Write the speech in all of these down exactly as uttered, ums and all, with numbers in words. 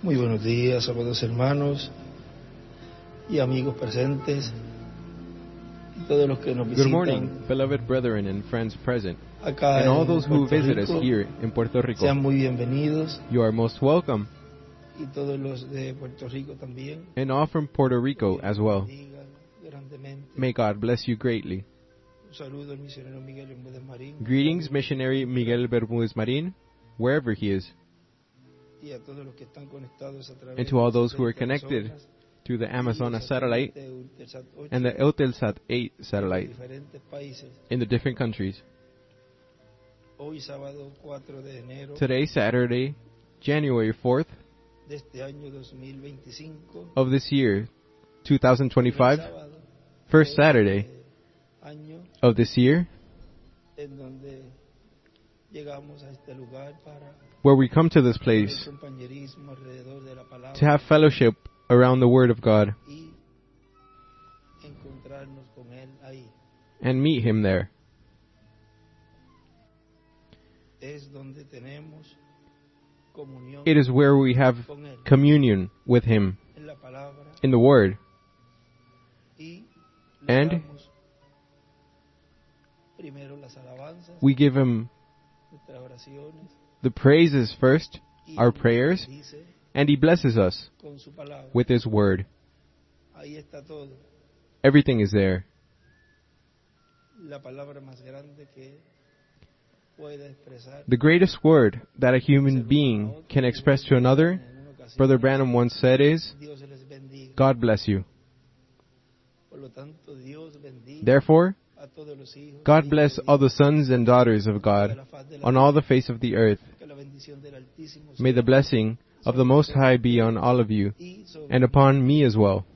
Muy buenos días, amados hermanos y amigos presentes y todos los que nos Good visitan morning, beloved brethren and friends present, acá and all en those who Puerto visit us Rico. here in Puerto Rico. Sean muy bienvenidos You are most welcome, y todos los de Puerto Rico también. and all from Puerto Rico as well. Bendigan grandemente. May God bless you greatly. Un saludo al misionero Miguel Bermúdez Marín. Greetings, missionary Miguel Bermúdez Marin, wherever he is, Y a todos los que están conectados a través and to all de those who are satélite connected Amazonas to the y Amazonas el satellite satélite Eutelsat ocho and the Eutelsat eight en satellite diferentes países. in the different countries. Hoy sábado cuatro de enero Today, Saturday, January fourth de este año dos mil veinticinco. of this year, two thousand twenty-five, primer sábado first de Saturday este año of this year, en donde llegamos a este lugar para where we come to this el place compañerismo alrededor de la palabra to have fellowship around the Word of God y encontrarnos con él ahí. and meet Him there. Es donde tenemos comunión It is where we have con él communion with Him en la palabra in the Word, y le and damos primero las alabanzas, we give Him nuestras oraciones the praises first, y our Él prayers, dice and He blesses us con su palabra. with His Word. Ahí está todo. Everything is there. La palabra más grande que pueda expresar. The greatest word that a human being can express to another, En una ocasión, Brother Branham once said, is, Dios les bendiga. God bless you. Por lo tanto, Dios bendiga Therefore, a todos los hijos God y bless hijas all de the sons and daughters of Dios, God de la faz de la on all the face of the earth. que la bendición del Altísimo May the sea blessing of the Most High be on all of you, y sobre and upon me as well.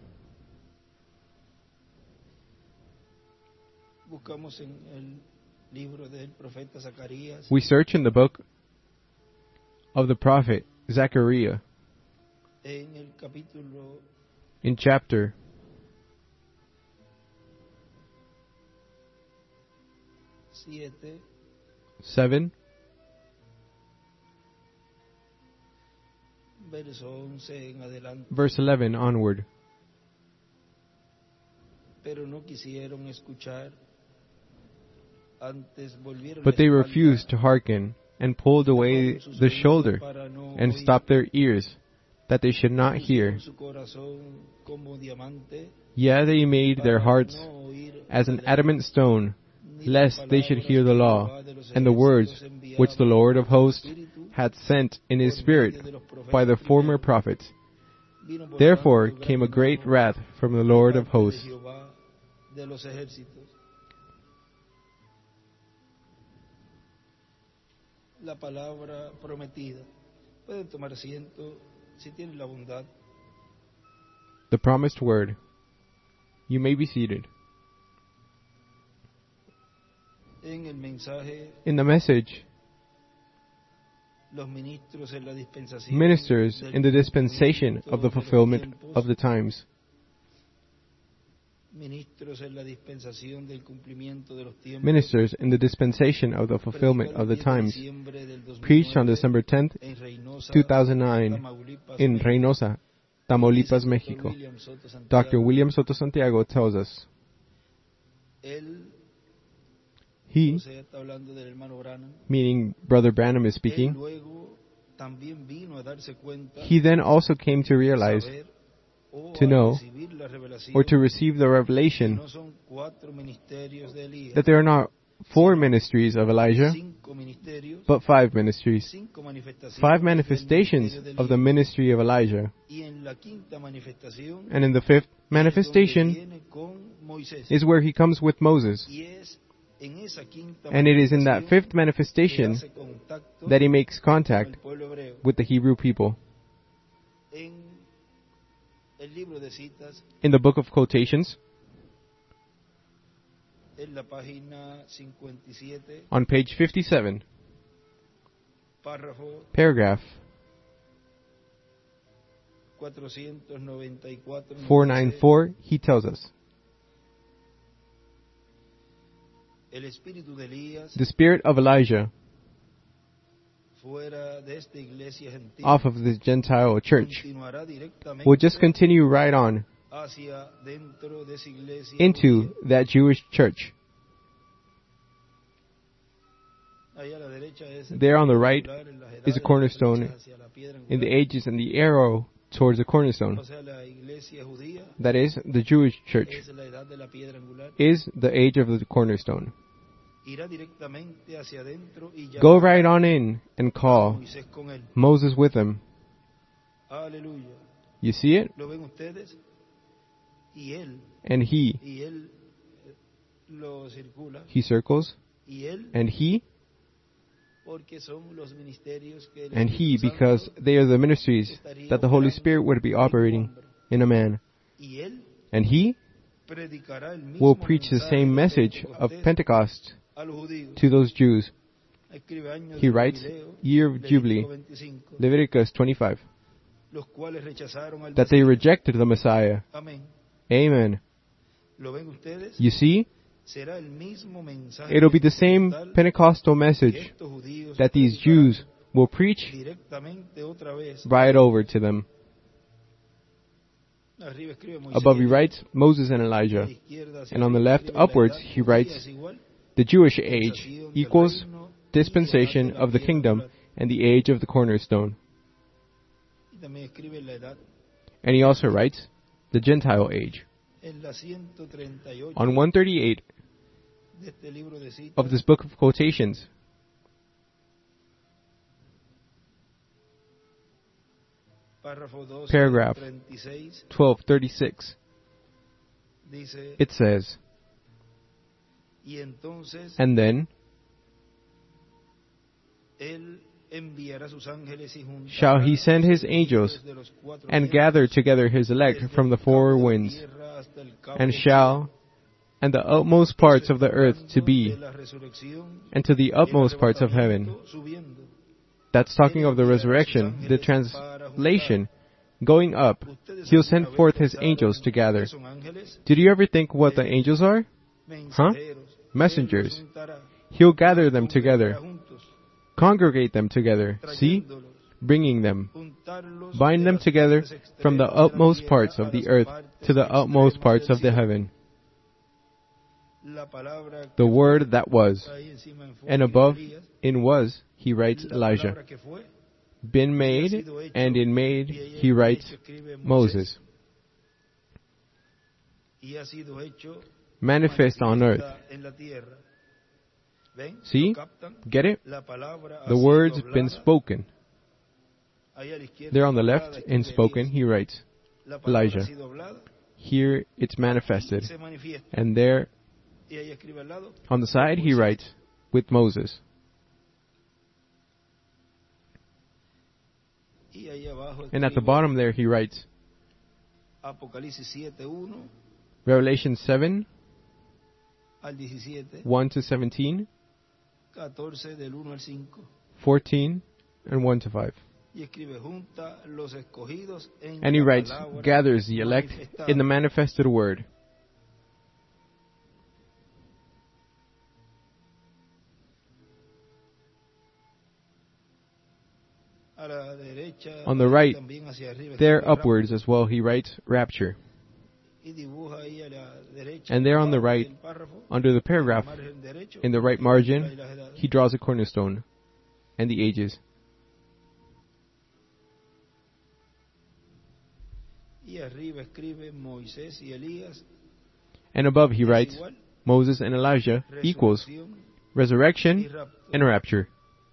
Buscamos en el libro del profeta Zacarías We search in the book of the prophet Zechariah en el capítulo in chapter siete, seven, verso once en adelante. verse eleven onward. Pero no quisieron escuchar, antes volvieron But la they espalda, refused to hearken, and pulled away sus the oídos shoulder, para no and oír. stopped their ears, that they should not hear. Pusieron su corazón como diamante, Yea, they made their para hearts no oír as an la ley, adamant stone, ni las lest they should palabras hear the que law, Jehová de los and the words ejércitos enviaba which the Lord of por su hosts espíritu, had sent in his por spirit medio de los profetas by the former primeros. prophets. Vino por Therefore tanto came a gran great enojo wrath from the de Lord of parte de hosts. Jehová de los ejércitos. La palabra prometida. Pueden tomar asiento si tienen la bondad. The promised word. You may be seated. En el mensaje, In the message, los ministros en la dispensación ministers del in the dispensation cumplimiento of the de los fulfillment tiempos, of the times, ministros en la dispensación del cumplimiento de los tiempos, ministers in the dispensation of the fulfillment predicado of the el diez de times, diciembre del dos mil preached on nueve December tenth, en Reynosa, two thousand nine, Tamaulipas, in México. Reynosa, Tamaulipas, Dice el doctor Mexico. William Soto Santiago, Doctor William Soto Santiago tells us, él, he, o sea, está hablando del hermano Branham, meaning Brother Branham is él speaking, luego también vino a darse cuenta, he then also came to realize, saber, o to a know, recibir la revelación, or to receive the que revelation, no son cuatro ministerios de Elías, that there are not four ministries of Elijah, cinco ministerios, but five ministries, cinco manifestaciones five del manifestations ministerio de of the Elías. ministry of Elijah. Y en la quinta manifestación And in the fifth es donde manifestation viene con Moisés. is where he comes with Moses. Y es en esa quinta And it is in that manifestación fifth que manifestation hace contacto that he makes con contact el pueblo hebreo. with the Hebrew people. En el libro de citas, In the book of quotations, en la página cincuenta y siete, on page fifty-seven, párrafo paragraph cuatrocientos noventa y cuatro, four nos dice, ninety-four, he tells us, el espíritu de Elías the spirit of Elijah fuera de esta iglesia gentil off of the Gentile church continuará directamente will just continue right on hacia dentro de esa iglesia into judía. that Jewish church. Ahí a la derecha es el There on the right triangular en las edades, is a cornerstone las flechas hacia la piedra in the angular. ages and the arrow towards the cornerstone. O sea, la iglesia judía That is, the Jewish church es la edad de la piedra angular. is the age of the cornerstone. Irá directamente hacia adentro y Go llamará right on in and a call Moisés con él. Moses with him. Aleluya. You see it? ¿Lo ven ustedes? Y él, And he, y él eh, lo circula. he circles, Y él, and he, porque son los ministerios que el and he, Espíritu because Santo they are the ministries that the Holy Spirit would be operating in a man. y él And he predicará el mismo will preach the mensaje same de message of Pentecostés Pentecost a los judíos. to those Jews. Escribe años He de writes, jubileo, year of Levítico Jubilee, veinticinco, Leviticus twenty-five, los cuales rechazaron al that they Mesías. rejected the Messiah. Amén. Amen. ¿Lo ven ustedes? You see, Será el mismo mensaje it'll be the same pentecostal Pentecostal que message estos judíos that these predicarán Jews will preach directamente otra vez. right over to them. Arriba escribe Moisés Above y he Elías. writes Moses and A la Elijah. izquierda hacia And on the arriba left, escribe la upwards, edad he judía writes, es igual, The Jewish age dispensación del equals reino dispensation y la edad of de the la kingdom piedra and the age of the cornerstone. angular. Y también escribe la edad And he also writes, the Gentile age. en la ciento treinta y ocho On one thirty-eight de este libro de citas, of this book of quotations, párrafo doce, paragraph treinta y seis, twelve thirty-six, dice, it says, y entonces And then él enviará sus ángeles y juntará shall he send his los angels de los cuatro and vientos, gather together his elect desde from the el four cabo de la winds, tierra hasta el cabo and del shall, cielo. and the utmost parts of the earth to be, De la resurrección, and to the el utmost parts of heaven. arrebatamiento subiendo. That's talking of the resurrection, the translation, going up. He'll send forth his angels to gather. Son ángeles, Did you ever think what the angels are? mensajeros. Messengers. Él los juntará, He'll gather them together, juntos, congregate them together, see, trayéndolos, bringing them, juntarlos bind de them las together partes from the extremas de la utmost tierra parts a of the las earth partes to the utmost extremas parts del of the cielo. heaven. La palabra que The word fue, that was, ahí encima en and fuego, above Elías, in was, he writes la Elijah. palabra que fue, Been made, and in made, he writes Moses. y ha sido hecho Manifest on earth. manifiesta en la tierra. ¿Ven? See? ¿Lo captan? Get it? La palabra ha The sido word's hablada. been spoken. Ahí a la izquierda, There on the hablada, left, in escribe spoken, Elías. he writes La palabra Elijah. ha sido hablada, Here it's manifested. se manifiesta. And there Y ahí escribe al lado, on the side he writes with Moses. y ahí abajo And at the escribe bottom there he writes Apocalipsis siete, uno Revelation seven, al diecisiete, one to seventeen, catorce del uno al cinco. fourteen, and one to five. Y escribe junta los escogidos en And he la writes, palabra gathers the elect manifestada. in the manifested word. A la derecha, On the right, también hacia arriba, There escribe upwards as well he writes rapture. y dibuja ahí a la derecha, And there on the abajo right, del párrafo, under the paragraph, en el margen derecho, in the right y margin, las edades. he draws a cornerstone and the ages. Y arriba escribe Moisés y Elías. And above he es writes igual, Moses and Elijah equals resurrección y resurrection rapto. and rapture.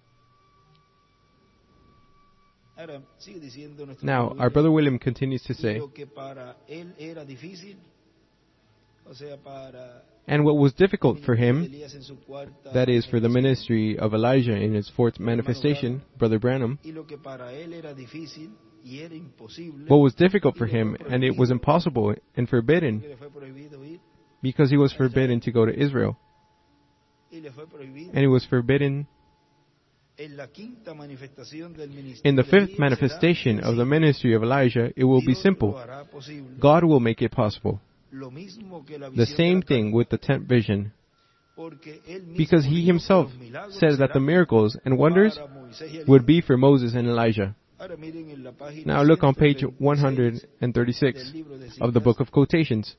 Ahora, sigue diciendo nuestro Now, hermano our brother William, William continues to y say, lo que para él era difícil, o sea, para and what was difficult for el ministerio de him, Elías en su cuarta that is for the manifestación, ministry of Elijah in his fourth manifestation, Brother Branham, y lo que para él era difícil y era imposible, what was difficult for y le him, fue and it was prohibido, impossible and forbidden, que le fue prohibido ir, because he was forbidden to go to Israel, y le fue prohibido and he was forbidden en la quinta manifestación del ministerio in the de fifth Elías manifestation será of the sencillo. ministry of Elijah. It will be Dios simple. lo hará posible. God will make it possible. Lo mismo que la The visión de same la thing carta. with the tenth vision. because he himself said that the miracles and wonders would be for Moses and Elijah. Now look on page one hundred thirty-six of the Book of Quotations.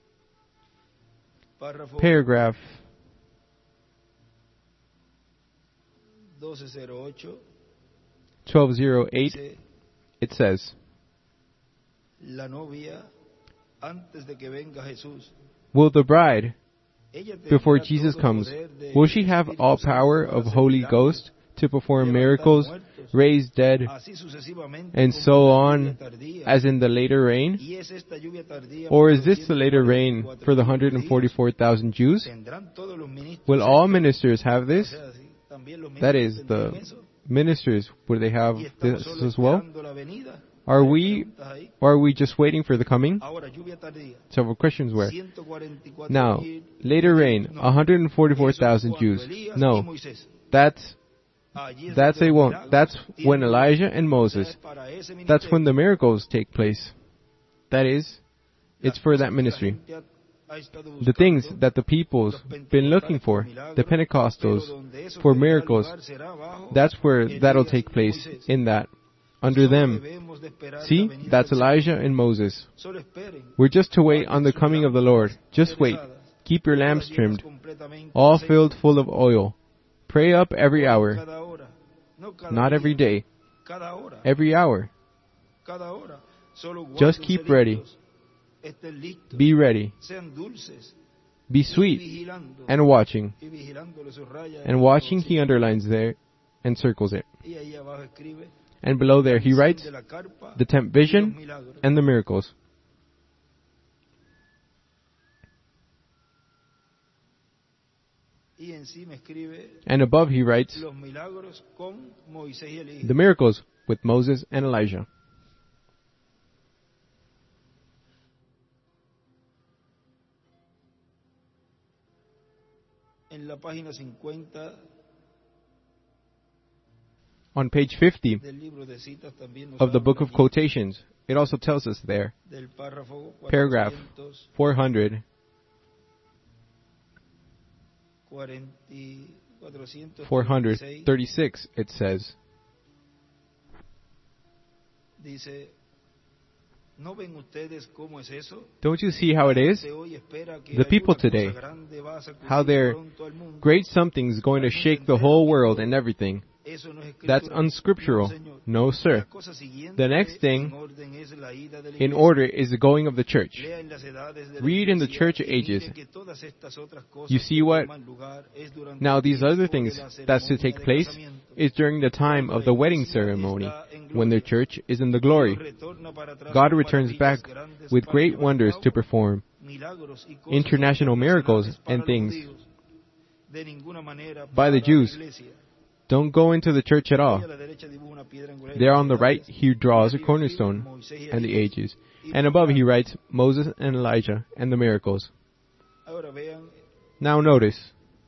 Paragraph twelve oh eight, it says, will the bride, before Jesus comes, will she have all power of Holy Ghost to perform miracles, raise dead, and so on, as in the later rain? Or is this the later rain for the one hundred forty-four thousand Jews? Will all ministers have this? That is, the ministers, will they have this as well? Are we, or are we just waiting for the coming? Several questions were. Now, later rain, one hundred forty-four thousand Jews. No, that's, that's a won't. That's when Elijah and Moses, that's when the miracles take place. That is, it's for that ministry. The things that the people's been looking for, the Pentecostals, for miracles, that's where that'll take place, in that, under them. See, that's Elijah and Moses. We're just to wait on the coming of the Lord. Just wait. Keep your lamps trimmed, all filled full of oil. Pray up every hour. Not every day. Every hour. Just keep ready. Be ready. Be sweet and watching. And watching, he underlines there and circles it. And below there he writes the tent vision and the miracles. And above he writes the miracles with Moses and Elijah. On page fifty of the Book of Quotations, it also tells us there, paragraph four hundred four hundred thirty-six, it says, don't you see how it is? The people today, how their great something's going to shake the whole world and everything. That's unscriptural. No, sir. The next thing in order is the going of the church. Read in the church ages. You see what? Now these other things that's to take place is during the time of the wedding ceremony, when the church is in the glory. God returns back with great wonders to perform international miracles and things by the Jews. Don't go into the church at all. There on the right, he draws a cornerstone and the ages. And above he writes Moses and Elijah and the miracles. Now notice,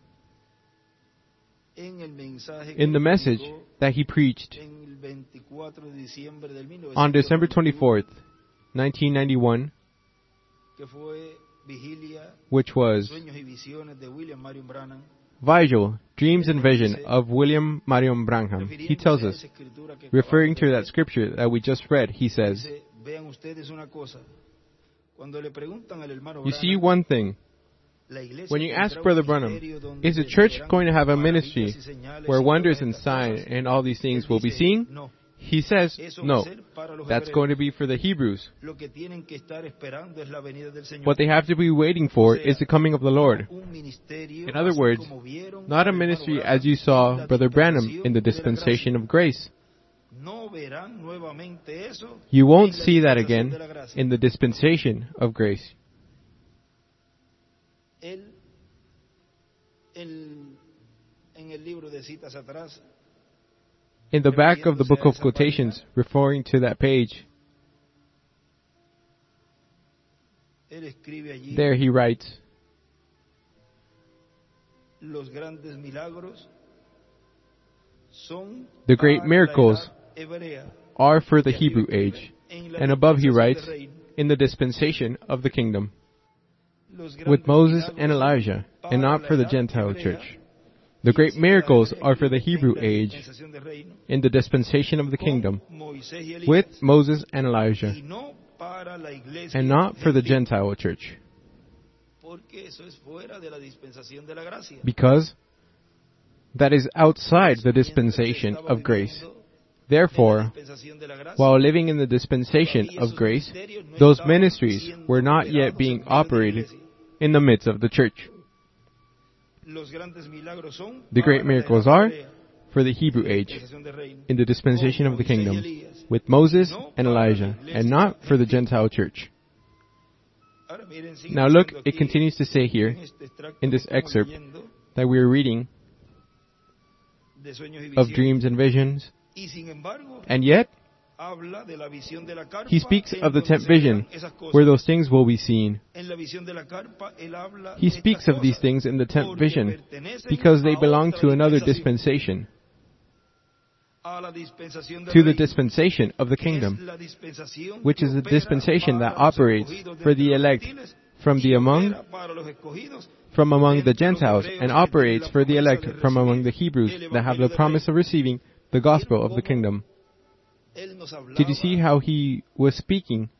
in the message that he preached on December twenty-fourth, nineteen ninety-one, which was Vigil, Dreams and Vision of William Marion Branham. He tells us, referring to that scripture that we just read, he says, you see one thing, when you ask Brother Branham, is the church going to have a ministry where wonders and signs and all these things will be seen? He says, no, that's going to be for the Hebrews. What they have to be waiting for is the coming of the Lord. In other words, not a ministry as you saw Brother Branham in the dispensation of grace. You won't see that again in the dispensation of grace. In the back of the Book of Quotations, referring to that page, there he writes, the great miracles are for the Hebrew age. And above he writes, in the dispensation of the kingdom. with Moses and Elijah, and not for the Gentile church. The great miracles are for the Hebrew age, in the dispensation of the kingdom, with Moses and Elijah, and not for the Gentile church. Because that is outside the dispensation of grace. Therefore, while living in the dispensation of grace, those ministries were not yet being operated in the midst of the church. The great miracles are for the Hebrew age, in the dispensation of the kingdom, with Moses and Elijah, and not for the Gentile church. Now look, it continues to say here, in this excerpt that we are reading, of dreams and visions, and yet, he speaks of the tenth vision, where those things will be seen. He speaks of these things in the tenth vision, because they belong to another dispensation, to the dispensation of the kingdom, which is a dispensation that operates for the elect from the among, from among the Gentiles, and operates for the elect from among the Hebrews that have the promise of receiving the gospel of the kingdom. Did you see how he was speaking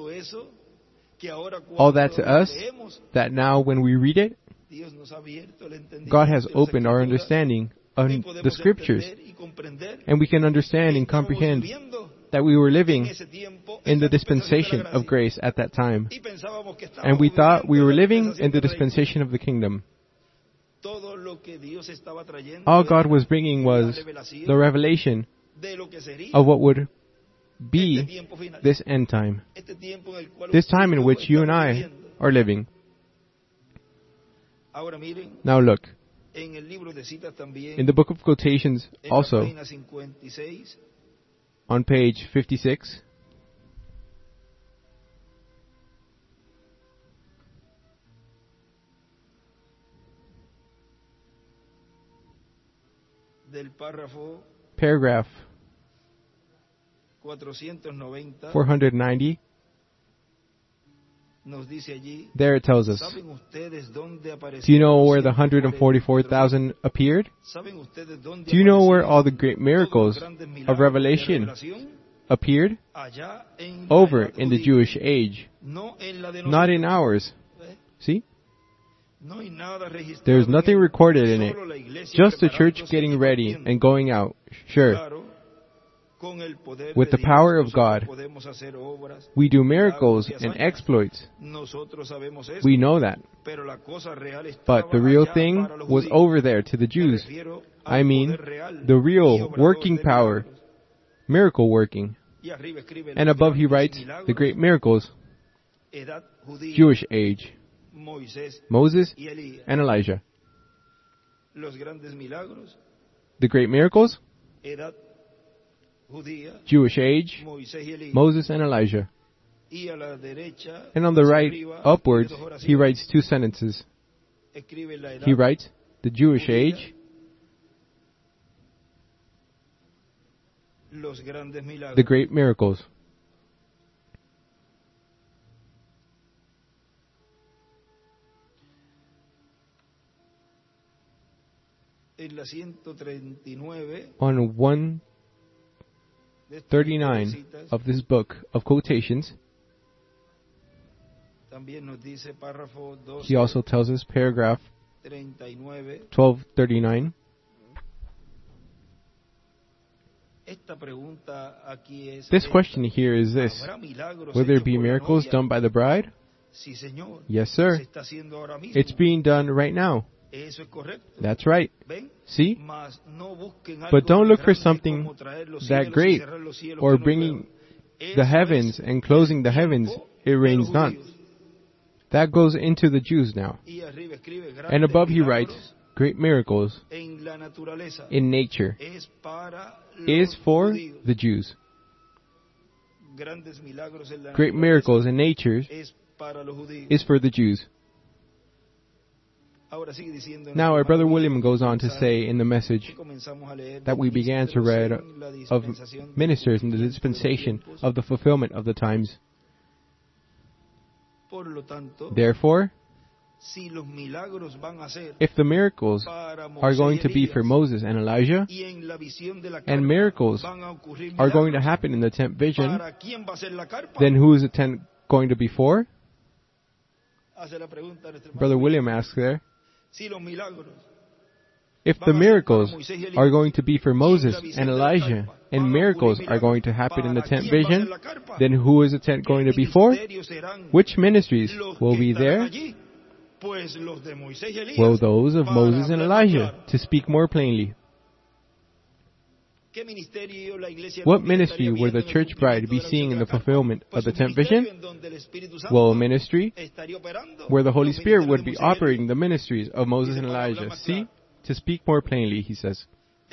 all that to us, that now when we read it, God has opened our understanding on the Scriptures, and we can understand and comprehend that we were living in the dispensation of grace at that time, and we thought we were living in the dispensation of the kingdom. All God was bringing was the revelation of what would be this end time, this time in which you and I are living. Now look, in the book of quotations also, on page fifty-six, paragraph four hundred ninety, there it tells us, do you know where the one hundred forty-four thousand appeared? Do you know where all the great miracles of Revelation appeared? Over in the Jewish age, not in ours. See? There is nothing recorded in it, just the church getting ready and going out. Sure, with the power of God, we do miracles and exploits. We know that. But the real thing was over there to the Jews. I mean, the real working power, miracle working. And above he writes, the great miracles, Jewish age, Moses and Elijah. The great miracles, Jewish age, Moses and Elijah. And on the right, upwards, he writes two sentences. He writes, the Jewish age, the great miracles. On one thirty-nine of this book of quotations, he also tells us, paragraph twelve thirty-nine, this question here is this: will there be miracles done by the bride? Yes, sir. It's being done right now. That's right. See? But don't look for something that great, or bringing the heavens and closing the heavens, it rains not. That goes into the Jews now. And above he writes, great miracles in nature is for the Jews. Great miracles in nature is for the Jews. Now our brother William goes on to say in the message that we began to read of ministers in the dispensation of the fulfillment of the times. Therefore, If the miracles are going to be for Moses and Elijah, and miracles are going to happen in the tent vision, then who is the tent going to be for? Brother William asks there. If the miracles are going to be for Moses and Elijah, and miracles are going to happen in the tent vision, then who is the tent going to be for? Which ministries will be there? Well, those of Moses and Elijah, to speak more plainly. What ministry will the church bride be seeing in the fulfillment of the tent vision? Well, a ministry where the Holy Spirit would be operating the ministries of Moses and Elijah. See? To speak more plainly, he says.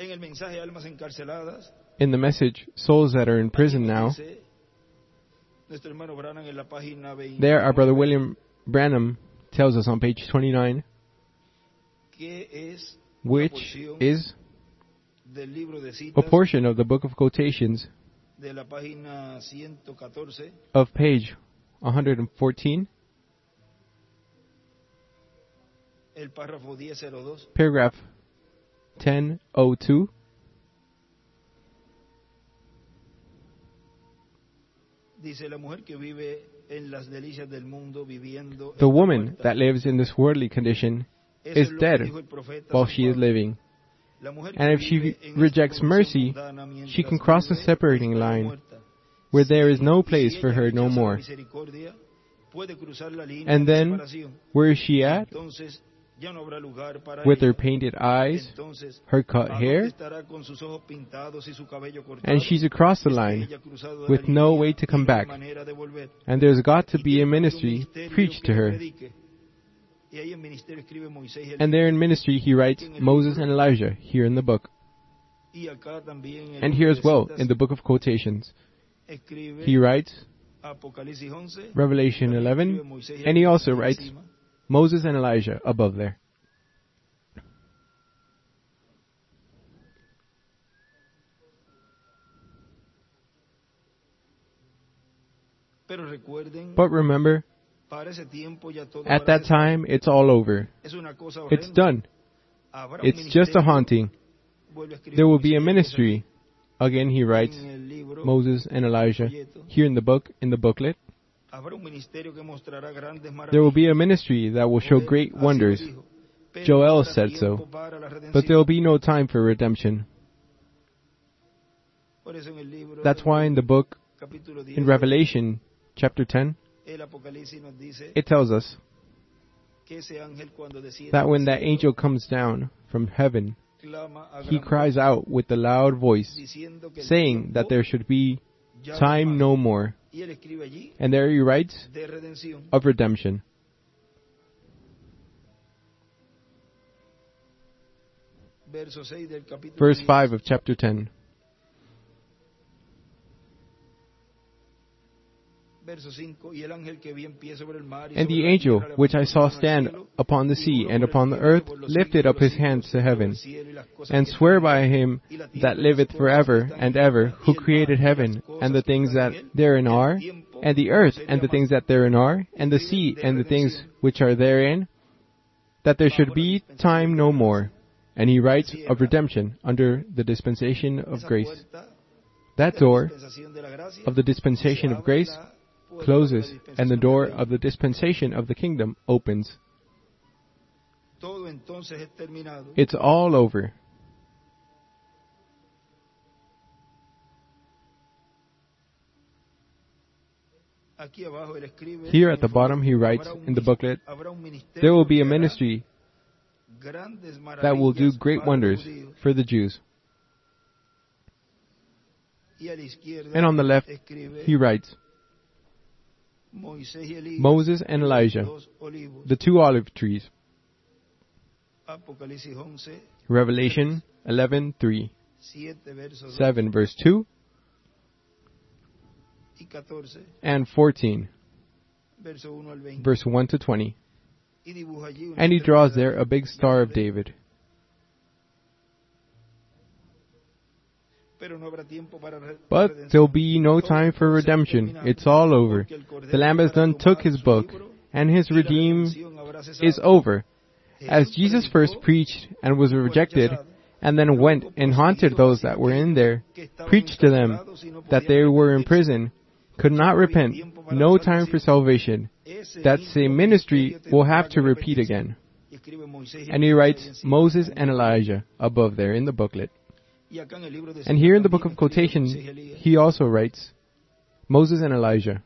In the message, Souls That Are in Prison Now, there our Brother William Branham tells us on page twenty-nine, which is a portion of the book of quotations of page one hundred fourteen, paragraph ten oh two. The woman that lives in this worldly condition is dead while she is living. And if she rejects mercy, she can cross the separating line where there is no place for her no more. And then, where is she at? With her painted eyes, her cut hair, and she's across the line with no way to come back. And there's got to be a ministry preached to her. And there in ministry he writes Moses and Elijah here in the book. And here as well in the book of quotations. He writes Revelation eleven, and he also writes Moses and Elijah above there. But remember, at that time, it's all over. It's done. It's just a haunting. There will be a ministry. Again, he writes Moses and Elijah here in the book, in the booklet. There will be a ministry that will show great wonders. Joel said so. But there will be no time for redemption. That's why in the book, in Revelation chapter ten, it tells us that when that angel comes down from heaven, he cries out with a loud voice, saying that there should be time no more. And there he writes of redemption. Verse five of chapter ten. And the angel which I saw stand upon the sea and upon the earth lifted up his hands to heaven, and sware by him that liveth forever and ever, who created heaven, and the things that therein are, and the earth, and the things that therein are, and the sea, and the things which are therein, that there should be time no more. And he writes of redemption under the dispensation of grace. That door of the dispensation of grace closes, and the door of the dispensation of the kingdom opens. It's all over. Here at the bottom he writes in the booklet, there will be a ministry that will do great wonders for the Jews. And on the left he writes, Moses and Elijah, the two olive trees. Revelation eleven three, seven verse two, and fourteen, verse one to twenty. And he draws there a big star of David. But there'll be no time for redemption. It's all over. The Lamb has done took his book, and his redeem is over. As Jesus first preached and was rejected, and then went and haunted those that were in there, preached to them that they were in prison, could not repent, no time for salvation. That same ministry will have to repeat again. And he writes Moses and Elijah above there in the booklet. And here in the book of quotations, he also writes Moses and Elijah.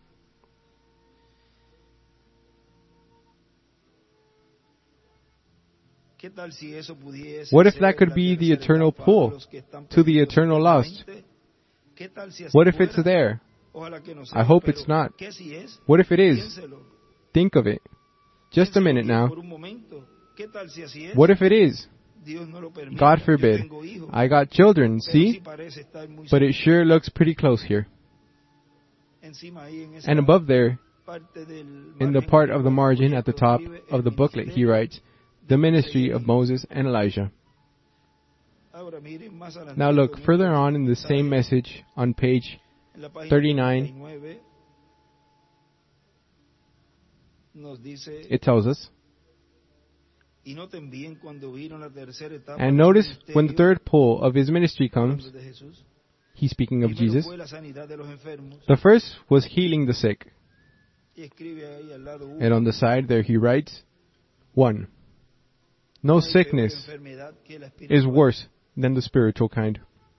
What if that could be the eternal pull to the eternal lost? What if it's there? I hope it's not. What if it is? Think of it. Just a minute now. What if it is? God forbid. I got children, see? But it sure looks pretty close here. And above there, in the part of the margin at the top of the booklet, he writes, the ministry of Moses and Elijah. Now look, further on in the same message, on page thirty-nine, it tells us, and notice when the third pull of his ministry comes, he's speaking of Jesus. The first was healing the sick. And on the side there he writes, one. No sickness is worse than the spiritual kind.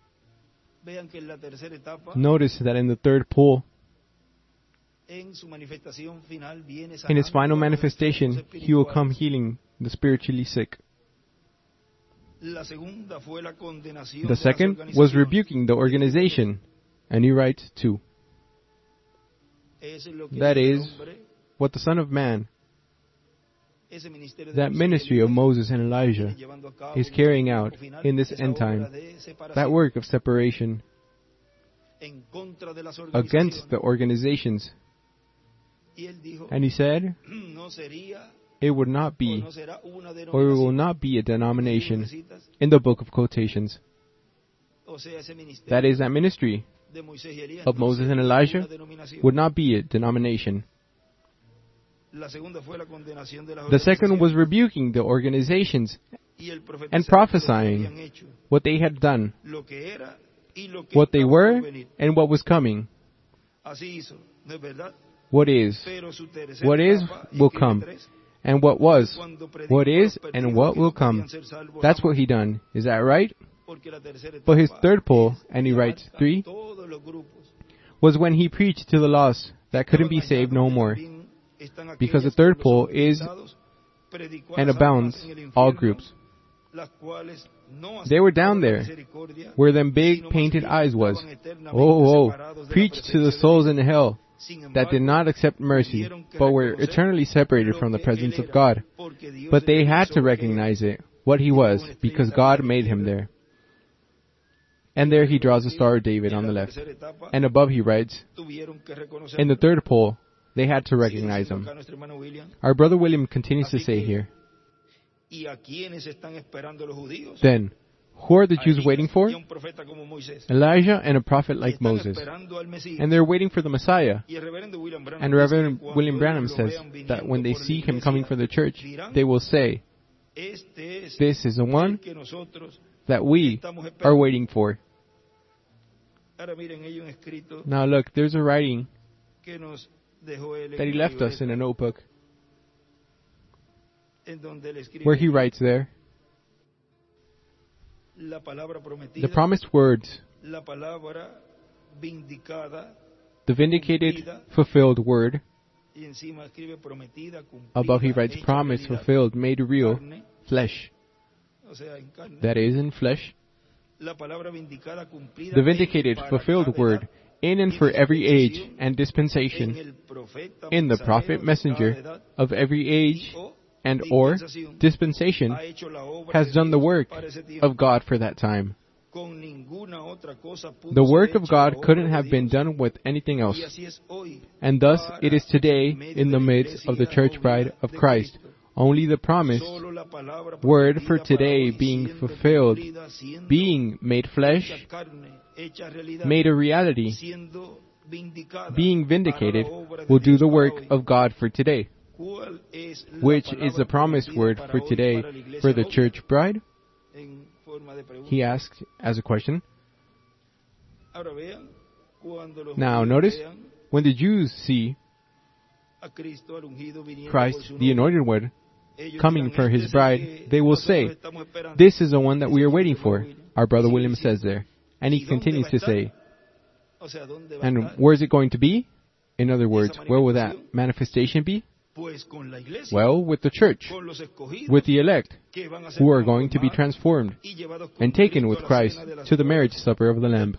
Notice that in the third pull, in his final manifestation, he will come healing the spiritually sick. The second was rebuking the organization, and he writes two. That is what the Son of Man, that ministry of Moses and Elijah, is carrying out in this end time, that work of separation against the organizations. And he said, it would not be, or it will not be a denomination in the book of quotations. That is, that ministry of Moses and Elijah would not be a denomination. The second was rebuking the organizations and prophesying what they had done, what they were, and what was coming. What is, what is, will come, and what was, what is, and what will come. That's what he done. Is that right? But his third pull, and he writes three, was when he preached to the lost that couldn't be saved no more. Because the third pull is and abounds all groups. They were down there, where them big painted eyes was. Oh, oh, preached to the souls in hell that did not accept mercy, but were eternally separated from the presence of God. But they had to recognize it, what he was, because God made him there. And there he draws the Star of David on the left. And above he writes, in the third pull, they had to recognize him. Our brother William continues to say here, then, who are the Jews waiting for? Elijah and a prophet like Moses. And they're waiting for the Messiah. And Reverend William Branham says that when they see him coming for the church, they will say, this is the one that we are waiting for. Now look, there's a writing that he left us in a notebook, where he writes there, the promised words, the vindicated, fulfilled word. Above he writes promise, fulfilled, made real, flesh. That is, in flesh. The vindicated, fulfilled word, in and for every age and dispensation, in the prophet messenger of every age and or dispensation, has done the work of God for that time. The work of God couldn't have been done with anything else. And thus it is today in the midst of the church bride of Christ. Only the promised word for today being fulfilled, being made flesh, made a reality, being vindicated, will do the work of God for today. which is the promised word for today for the church bride? He asked as a question. Now notice, when the Jews see Christ, the anointed one, coming for his bride, they will say, "This is the one that we are waiting for," our brother William says there. And he continues to say, and where is it going to be? In other words, where will that manifestation be? Well, with the church, with the elect, who are going to be transformed and taken with Christ to the marriage supper of the Lamb.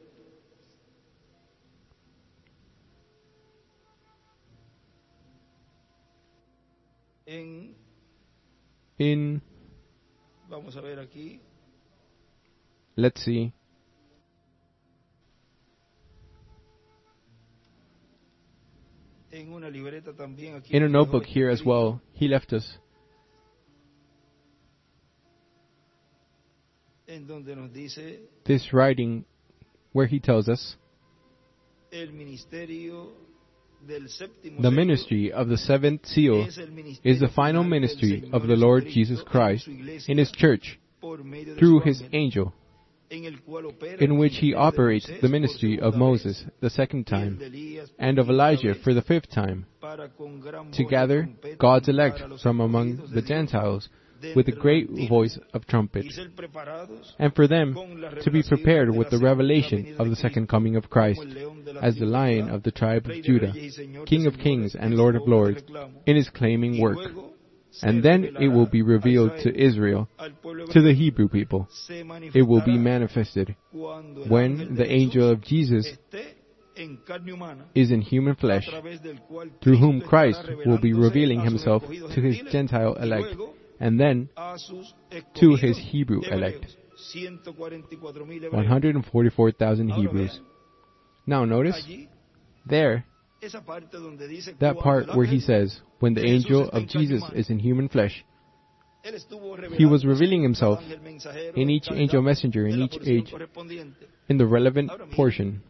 In, let's see, in a notebook here as well, he left us, this writing where he tells us, the ministry of the seventh seal is the final ministry of the Lord Jesus Christ in His church through His angel, in which He operates the ministry of Moses the second time and of Elijah for the fifth time, to gather God's elect from among the Gentiles with a great voice of trumpet, and for them to be prepared with the revelation of the second coming of Christ, as the Lion of the tribe of Judah, King of kings and Lord of lords, in His claiming work. And then it will be revealed to Israel, to the Hebrew people. It will be manifested when the angel of Jesus is in human flesh, through whom Christ will be revealing Himself to His Gentile elect, and then to His Hebrew elect, one hundred forty-four thousand Hebrews. Now notice, there, that part where he says, when the angel of Jesus is in human flesh, He was revealing Himself in each angel messenger, in each age, in the relevant portion.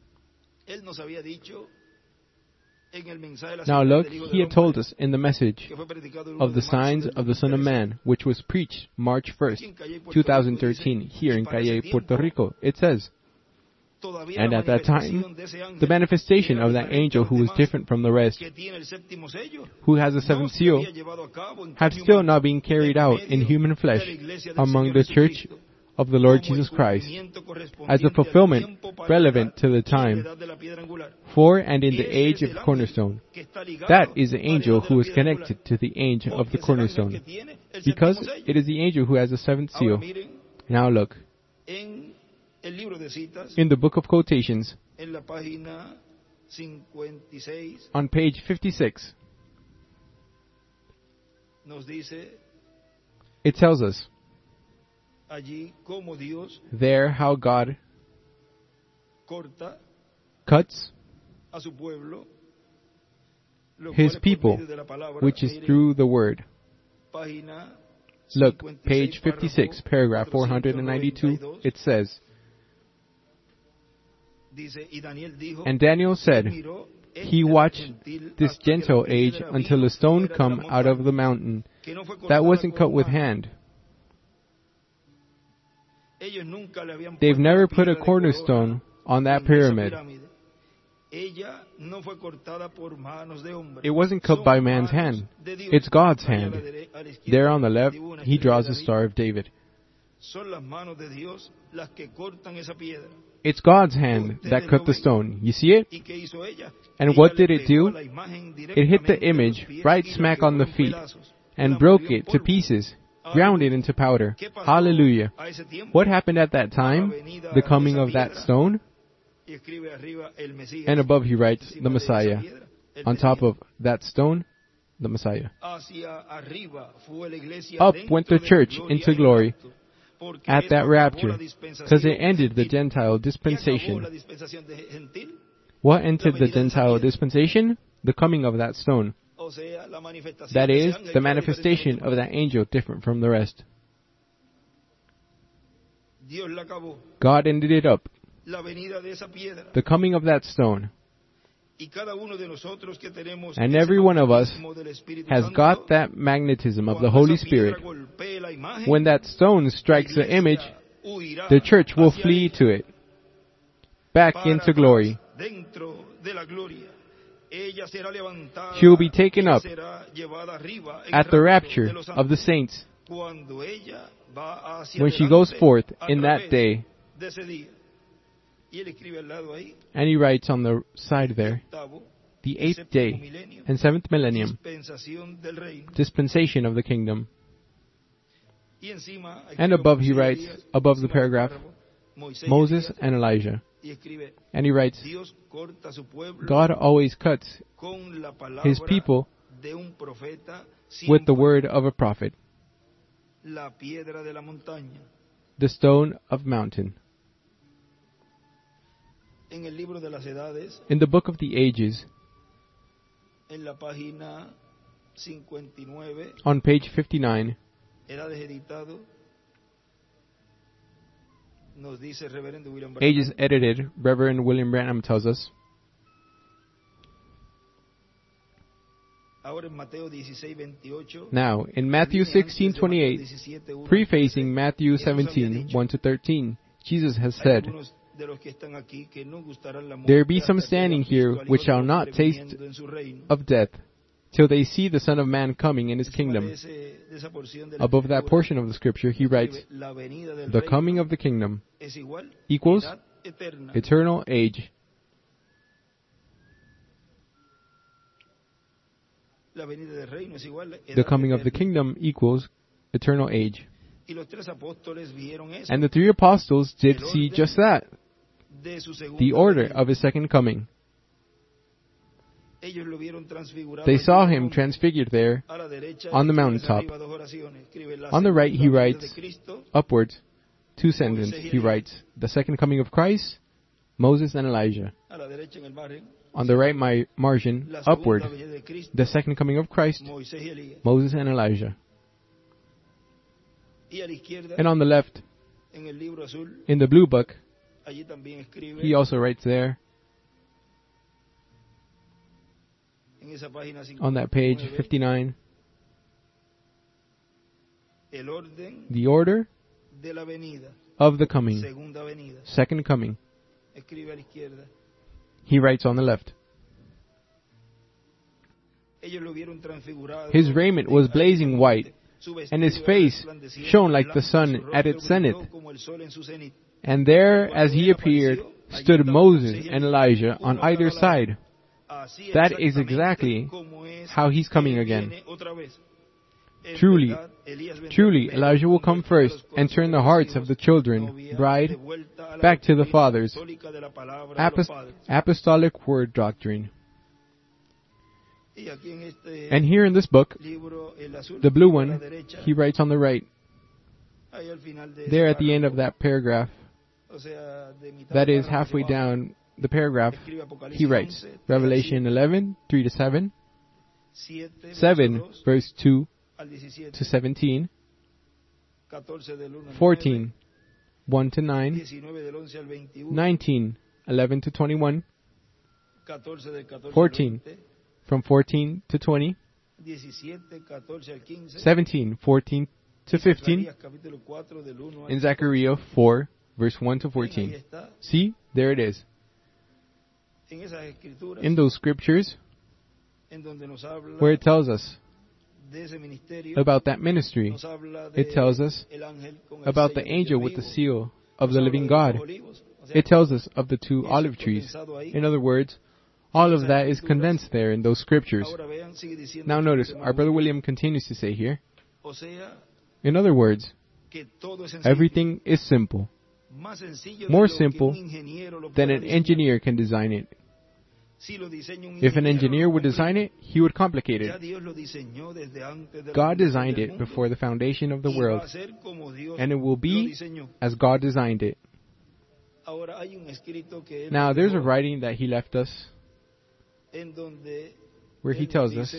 Now look, He had told us in the message of the signs of the Son of Man, which was preached March first, two thousand thirteen, here in Calle, Puerto Rico. It says, and at that time, the manifestation of that angel who was different from the rest, who has a seventh seal, had still not been carried out in human flesh among the church of the Lord Jesus Christ, as a fulfillment relevant to the time, for and in the age of the cornerstone. That is the angel who is connected to the angel of the cornerstone, because it is the angel who has the seventh seal. Now look, in the book of quotations, on page fifty-six, it tells us there how God cuts His people, which is through the Word. Look, page fifty-six, paragraph four hundred ninety-two, it says, and Daniel said, he watched this Gentile age until a stone come out of the mountain that wasn't cut with hand. They've never put a cornerstone on that pyramid. It wasn't cut by man's hand. It's God's hand. There on the left, He draws the Star of David. It's God's hand that cut the stone. You see it? And what did it do? It hit the image right smack on the feet and broke it to pieces, ground it into powder. Hallelujah. What happened at that time? The coming of that stone? And above he writes, the Messiah. On top of that stone, the Messiah. Up went the church into glory at that rapture, because it ended the Gentile dispensation. What ended the Gentile dispensation? The coming of that stone. That is, the manifestation of that angel different from the rest. God ended it up. The coming of that stone. And every one of us has got that magnetism of the Holy Spirit. When that stone strikes the image, the church will flee to it, back into glory. She will be taken up at the rapture of the saints when she goes forth in that day. And he writes on the side there, the eighth day and seventh millennium, dispensation of the kingdom. And above he writes, above the paragraph, Moses and Elijah. And he writes, God always cuts his people with the word of a prophet, the stone of mountain. In the book of the ages, on page fifty-nine, Ages edited, Reverend William Branham tells us, now, in Matthew sixteen twenty-eight, prefacing Matthew seventeen one to thirteen, Jesus has said, there be some standing here which shall not taste of death, till they see the Son of Man coming in his kingdom. Above that portion of the scripture, he writes, the coming of the kingdom equals eternal age. The coming of the kingdom equals eternal age. And the three apostles did see just that, the order of his second coming. They saw him transfigured there on the mountaintop. On the right he writes, upwards, two sentences. He writes, the second coming of Christ, Moses and Elijah. On the right my margin, upward, the second coming of Christ, Moses and Elijah. And on the left, in the blue book, he also writes there, on that page fifty-nine, the order of the coming, second coming. He writes on the left, his raiment was blazing white, and his face shone like the sun at its zenith. And there, as he appeared, stood Moses and Elijah on either side. That is exactly how he's coming again. Truly, truly, Elijah will come first and turn the hearts of the children, bride, back to the fathers. Apost- apostolic word doctrine. And here in this book, the blue one, he writes on the right, there at the end of that paragraph, that is halfway down the paragraph, he writes, Revelation eleven, three to seven, seven, verse two to seventeen, fourteen, one to nine, nineteen, eleven to twenty-one, fourteen, from fourteen to twenty, seventeen, fourteen to fifteen, in Zechariah four, verse one to fourteen. See, there it is. In those scriptures, where it tells us about that ministry, it tells us about the angel with the seal of the living God. It tells us of the two olive trees. In other words, all of that is condensed there in those scriptures. Now notice, our brother William continues to say here, in other words, everything is simple. More simple than an engineer can design it. If an engineer would design it, he would complicate it. God designed it before the foundation of the world, and it will be as God designed it. Now, there's a writing that he left us where he tells us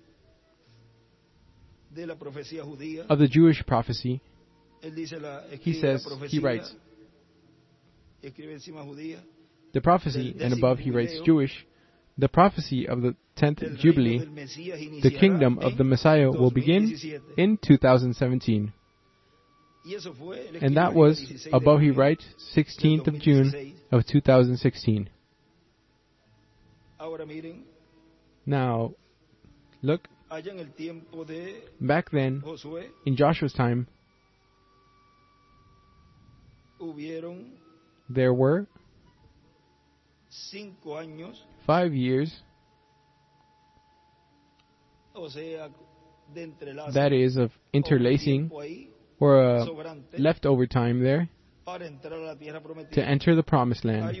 of the Jewish prophecy. He says, he writes, the prophecy, and above he writes Jewish, the prophecy of the tenth Jubilee, the kingdom of the Messiah will begin in two thousand seventeen. And that was, above he writes, sixteenth of June of two thousand sixteen. Now, look, back then, in Joshua's time, there were five years, that is, of interlacing, or a leftover time there, to enter the Promised Land.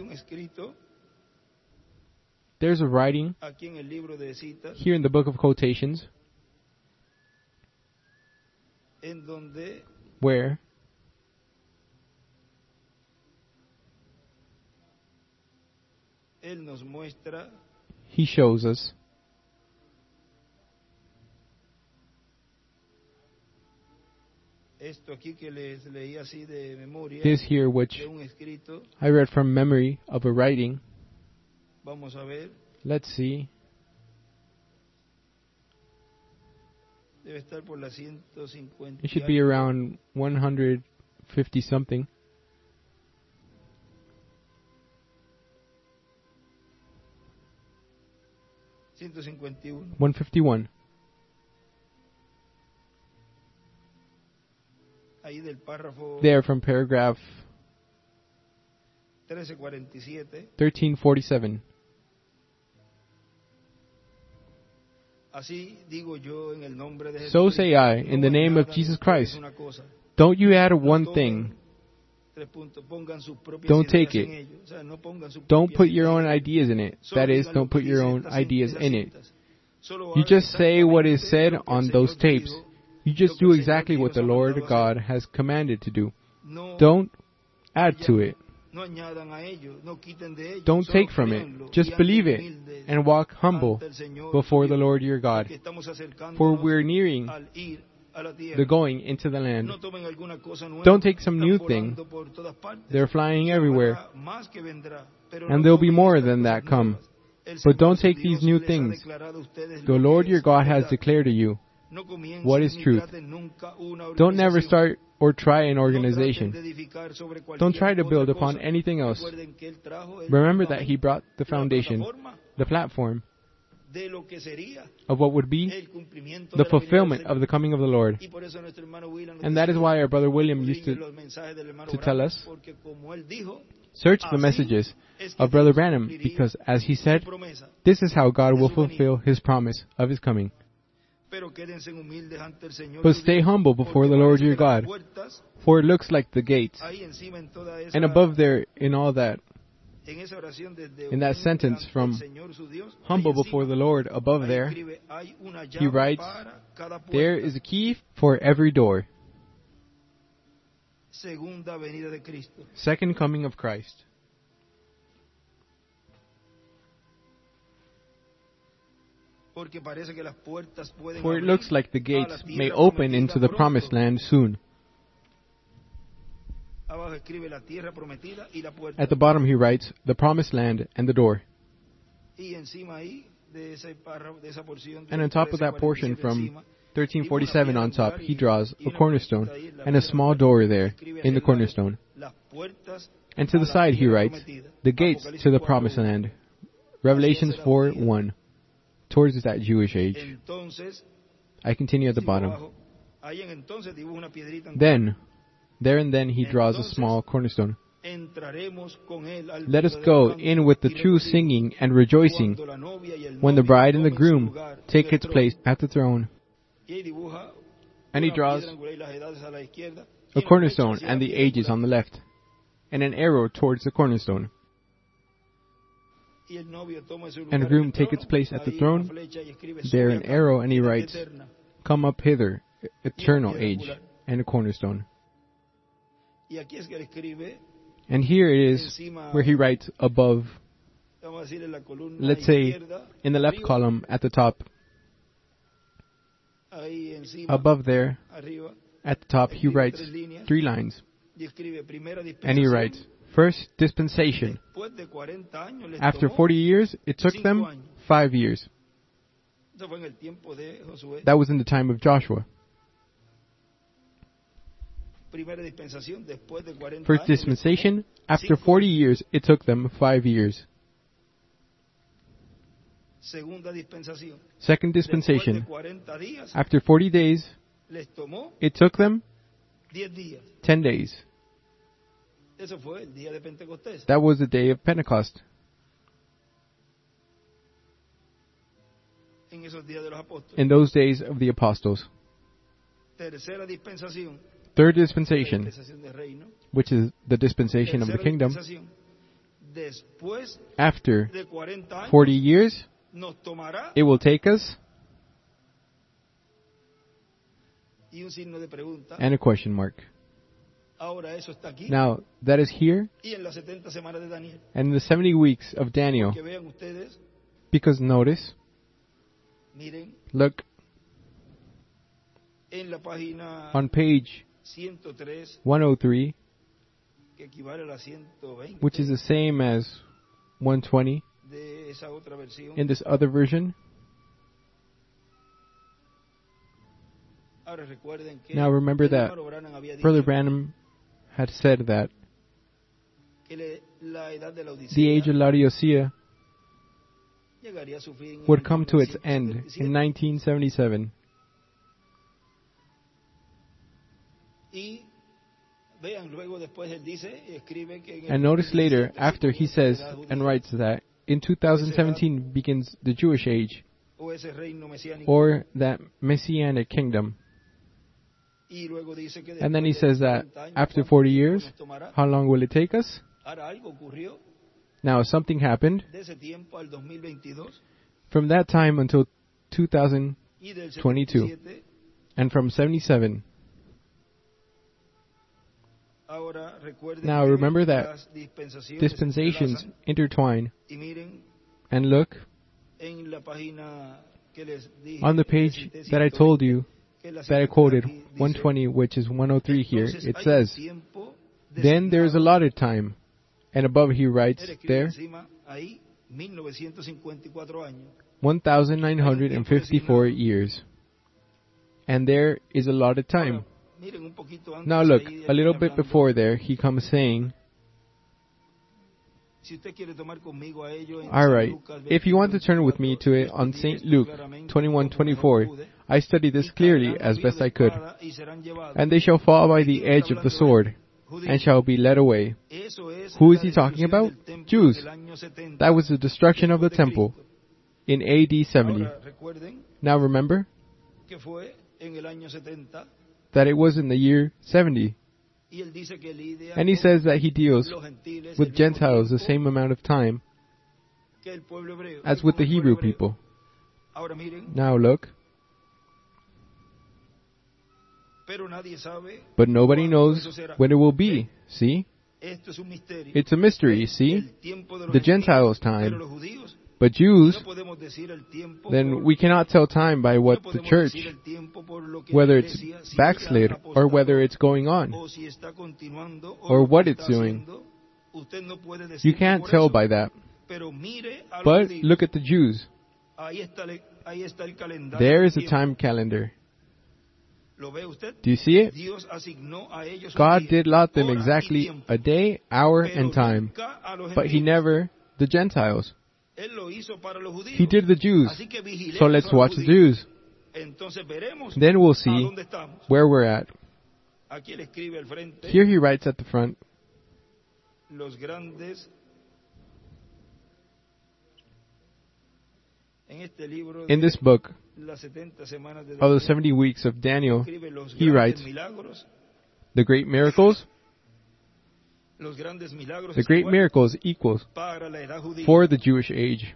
There's a writing here in the book of quotations where he shows us this here, which I read from memory of a writing. Let's see. It should be around one hundred fifty something. one fifty-one. There from paragraph thirteen forty-seven. So say I, in the name of Jesus Christ, don't you add one thing. Don't take it. Don't put your own ideas in it. That is, don't put your own ideas in it. You just say what is said on those tapes. You just do exactly what the Lord God has commanded to do. Don't add to it. Don't take from it. Just believe it and walk humble before the Lord your God. For we're nearing the going into the land. Don't take some new thing. They're flying everywhere. And there'll be more than that come. But don't take these new things. The Lord your God has declared to you what is truth. Don't never start or try an organization. Don't try to build upon anything else. Remember that He brought the foundation, the platform, of what would be the fulfillment of the coming of the Lord. And that is why our brother William used to, to tell us, search the messages of Brother Branham, because as he said, this is how God will fulfill His promise of His coming. But stay humble before the Lord your God, for it looks like the gates. And above there, in all that, in that sentence from humble before the Lord, above there, he writes, there is a key for every door. Second coming of Christ. For it looks like the gates may open into the Promised Land soon. At the bottom he writes, the Promised Land and the door. And on top of that portion from thirteen forty-seven on top, he draws a cornerstone and a small door there in the cornerstone. And to the side he writes, the gates to the Promised Land. Revelations four one. Towards that Jewish age. I continue at the bottom. Then, there and then he draws a small cornerstone. Let us go in with the true singing and rejoicing when the bride and the groom take its place at the throne. And he draws a cornerstone and the ages on the left, and an arrow towards the cornerstone. And the groom take its place at the throne, there an arrow, and he writes, come up hither, eternal age, and a cornerstone. And here it is where he writes above, let's say, in the left column at the top, above there, at the top, he writes three lines. And he writes, first dispensation. After forty years, it took them five years. That was in the time of Joshua. First dispensation, after forty years, it took them five years. Second dispensation, after forty days, it took them ten days. That was the day of Pentecost. In those days of the apostles. Third dispensation, which is the dispensation of the kingdom. After forty years, it will take us. And a question mark. Now, that is here, and in the seventy weeks of Daniel. Because notice, look, on page one oh three, which is the same as one twenty in this other version. Now remember that Brother Branham had said that the age of Laodicea would come to its end in nineteen seventy-seven. And notice later, after he says and writes that in two thousand seventeen begins the Jewish age, or that Messianic kingdom. And then he says that after forty years, how long will it take us? Now, something happened from that time until two thousand twenty-two, and from seventy-seven. Now, remember that dispensations intertwine. And look, on the page that I told you, that I quoted, one twenty, which is one oh three here, it says, then there is allotted time. And above he writes there, one thousand nine hundred fifty-four years. And there is allotted time. Now look, a little bit before there, he comes saying, alright, if you want to turn with me to it on Saint Luke twenty-one twenty-four, I studied this clearly as best I could. And they shall fall by the edge of the sword, and shall be led away. Who is he talking about? Jews. That was the destruction of the temple in A D seventy. Now remember that it was in the year seventy. And he says that he deals with Gentiles the same amount of time as with the Hebrew people. Now look. But nobody knows when it will be. See? It's a mystery, see? The Gentiles' time. But Jews, then we cannot tell time by what the church, whether it's backslid or whether it's going on, or what it's doing. You can't tell by that. But look at the Jews. There is a time calendar. Do you see it? God did allot them exactly a day, hour, and time, but He never the Gentiles. He did the Jews. So let's watch the Jews. Then we'll see where we're at. Here he writes at the front, in this book of the seventy weeks of Daniel, he writes the great miracles. The great miracles equals for the Jewish age.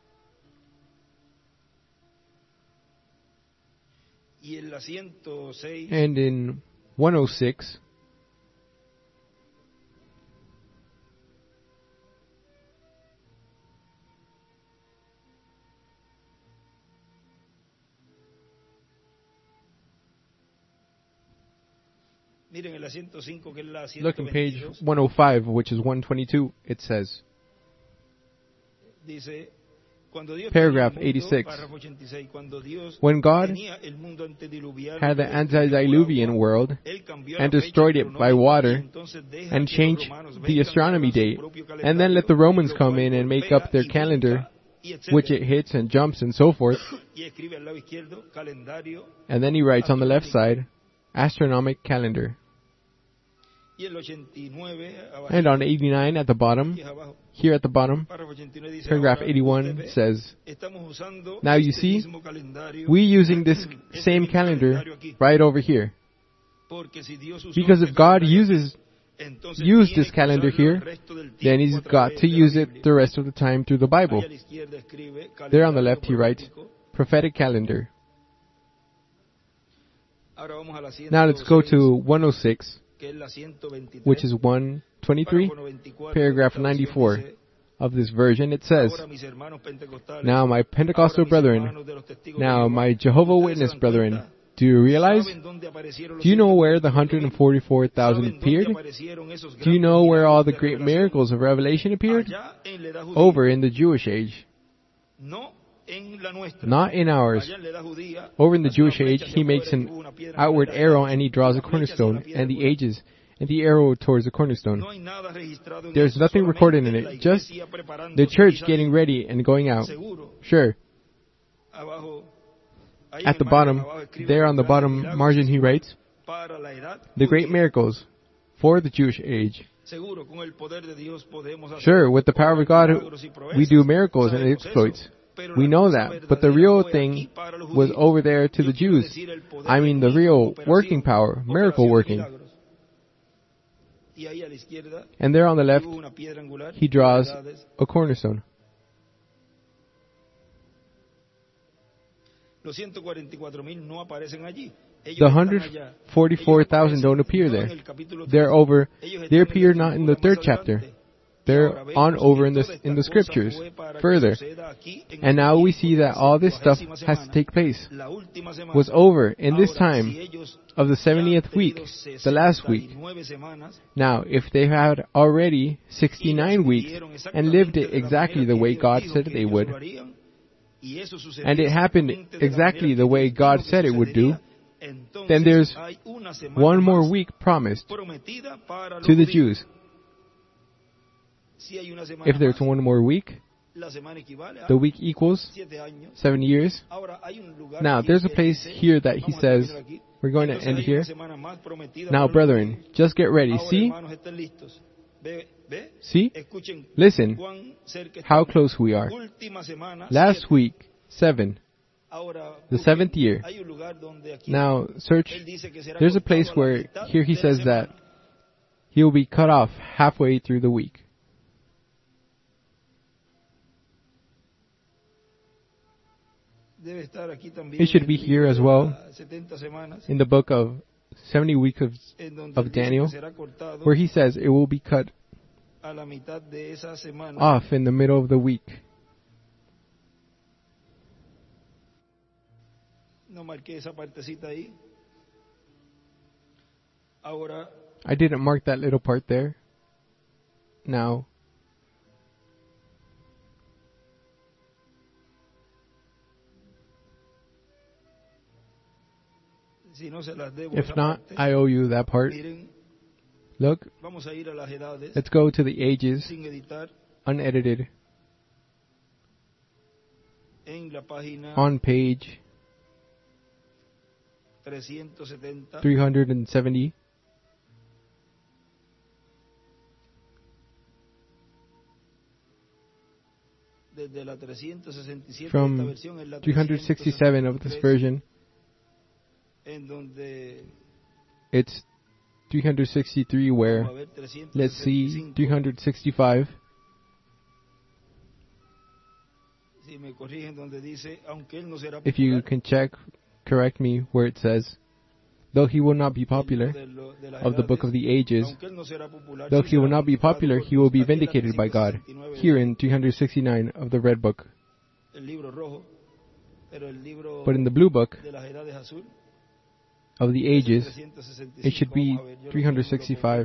And in one oh six, Look in page one oh five, which is one twenty-two. It says, paragraph eighty-six, when God had the antediluvian world and destroyed it by water and changed the astronomy date, and then let the Romans come in and make up their calendar, which it hits and jumps and so forth, and then he writes on the left side, astronomic calendar. And on eighty-nine at the bottom, here at the bottom, paragraph eighty-one says, now you see, we using this same calendar right over here. Because if God uses used this calendar here, then he's got to use it the rest of the time through the Bible. There on the left he writes, prophetic calendar. Now let's go to one oh six, which is one twenty-three, paragraph ninety-four of this version. It says, now my Pentecostal brethren, now my Jehovah Witness brethren, do you realize? Do you know where the one hundred forty-four thousand appeared? Do you know where all the great miracles of Revelation appeared? Over in the Jewish age. Not in ours. Over in the Jewish age, he makes an outward arrow and he draws a cornerstone and the ages and the arrow towards the cornerstone. There's nothing recorded in it, just the church getting ready and going out. Sure. At the bottom, there on the bottom margin he writes, the great miracles for the Jewish age. Sure, with the power of God, we do miracles and exploits. We know that, but the real thing was over there to the Jews. I mean the real working power, miracle working. And there on the left, he draws a cornerstone. The one hundred forty-four thousand don't appear there. They're over, they appear not in the third chapter. They're on over in the, in the scriptures, further. And now we see that all this stuff has to take place. Was over in this time of the seventieth week, the last week. Now, if they had already sixty-nine weeks and lived it exactly the way God said they would, and it happened exactly the way God said it would do, then there's one more week promised to the Jews. If there's one more week, the week equals seven years. Now, there's a place here that he says, we're going to end here. Now, brethren, just get ready. See? See? Listen how close we are. Last week, seven. The seventh year. Now, search. There's a place where here he says that he will be cut off halfway through the week. It should be here as well, in the book of seventy weeks of, of Daniel, where he says it will be cut off in the middle of the week. I didn't mark that little part there. Now, if not, I owe you that part. Look, let's go to the ages, unedited, on page three hundred seventy. From three hundred sixty-seven of this version, it's three hundred sixty-three where, let's see, three hundred sixty-five. If you can check, correct me where it says, though he will not be popular, of the book of the ages, though he will not be popular, he will be vindicated by God, here in three hundred sixty-nine of the red book. But in the blue book, of the ages, it should be three hundred sixty-five.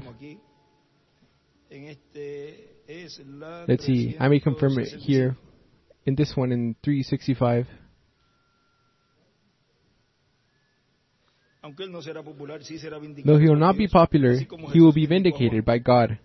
Let's see, I may confirm it here. In this one, in three sixty-five. Though he will not be popular, he will be vindicated by God.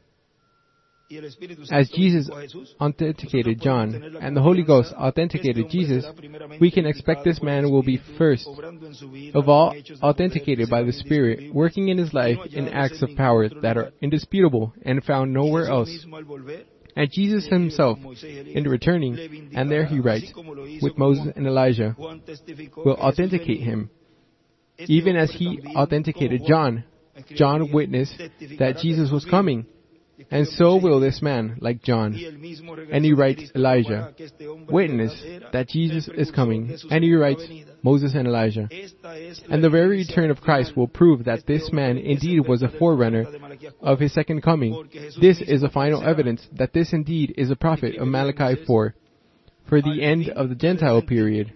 As Jesus authenticated John, and the Holy Ghost authenticated Jesus, we can expect this man will be first of all authenticated by the Spirit, working in his life in acts of power that are indisputable and found nowhere else. And Jesus himself, in returning, and there he writes, with Moses and Elijah, will authenticate him. Even as he authenticated John, John witnessed that Jesus was coming. And so will this man, like John. And he writes Elijah, witness that Jesus is coming. And he writes Moses and Elijah. And the very return of Christ will prove that this man indeed was a forerunner of his second coming. This is a final evidence that this indeed is a prophet of Malachi four, for the end of the Gentile period.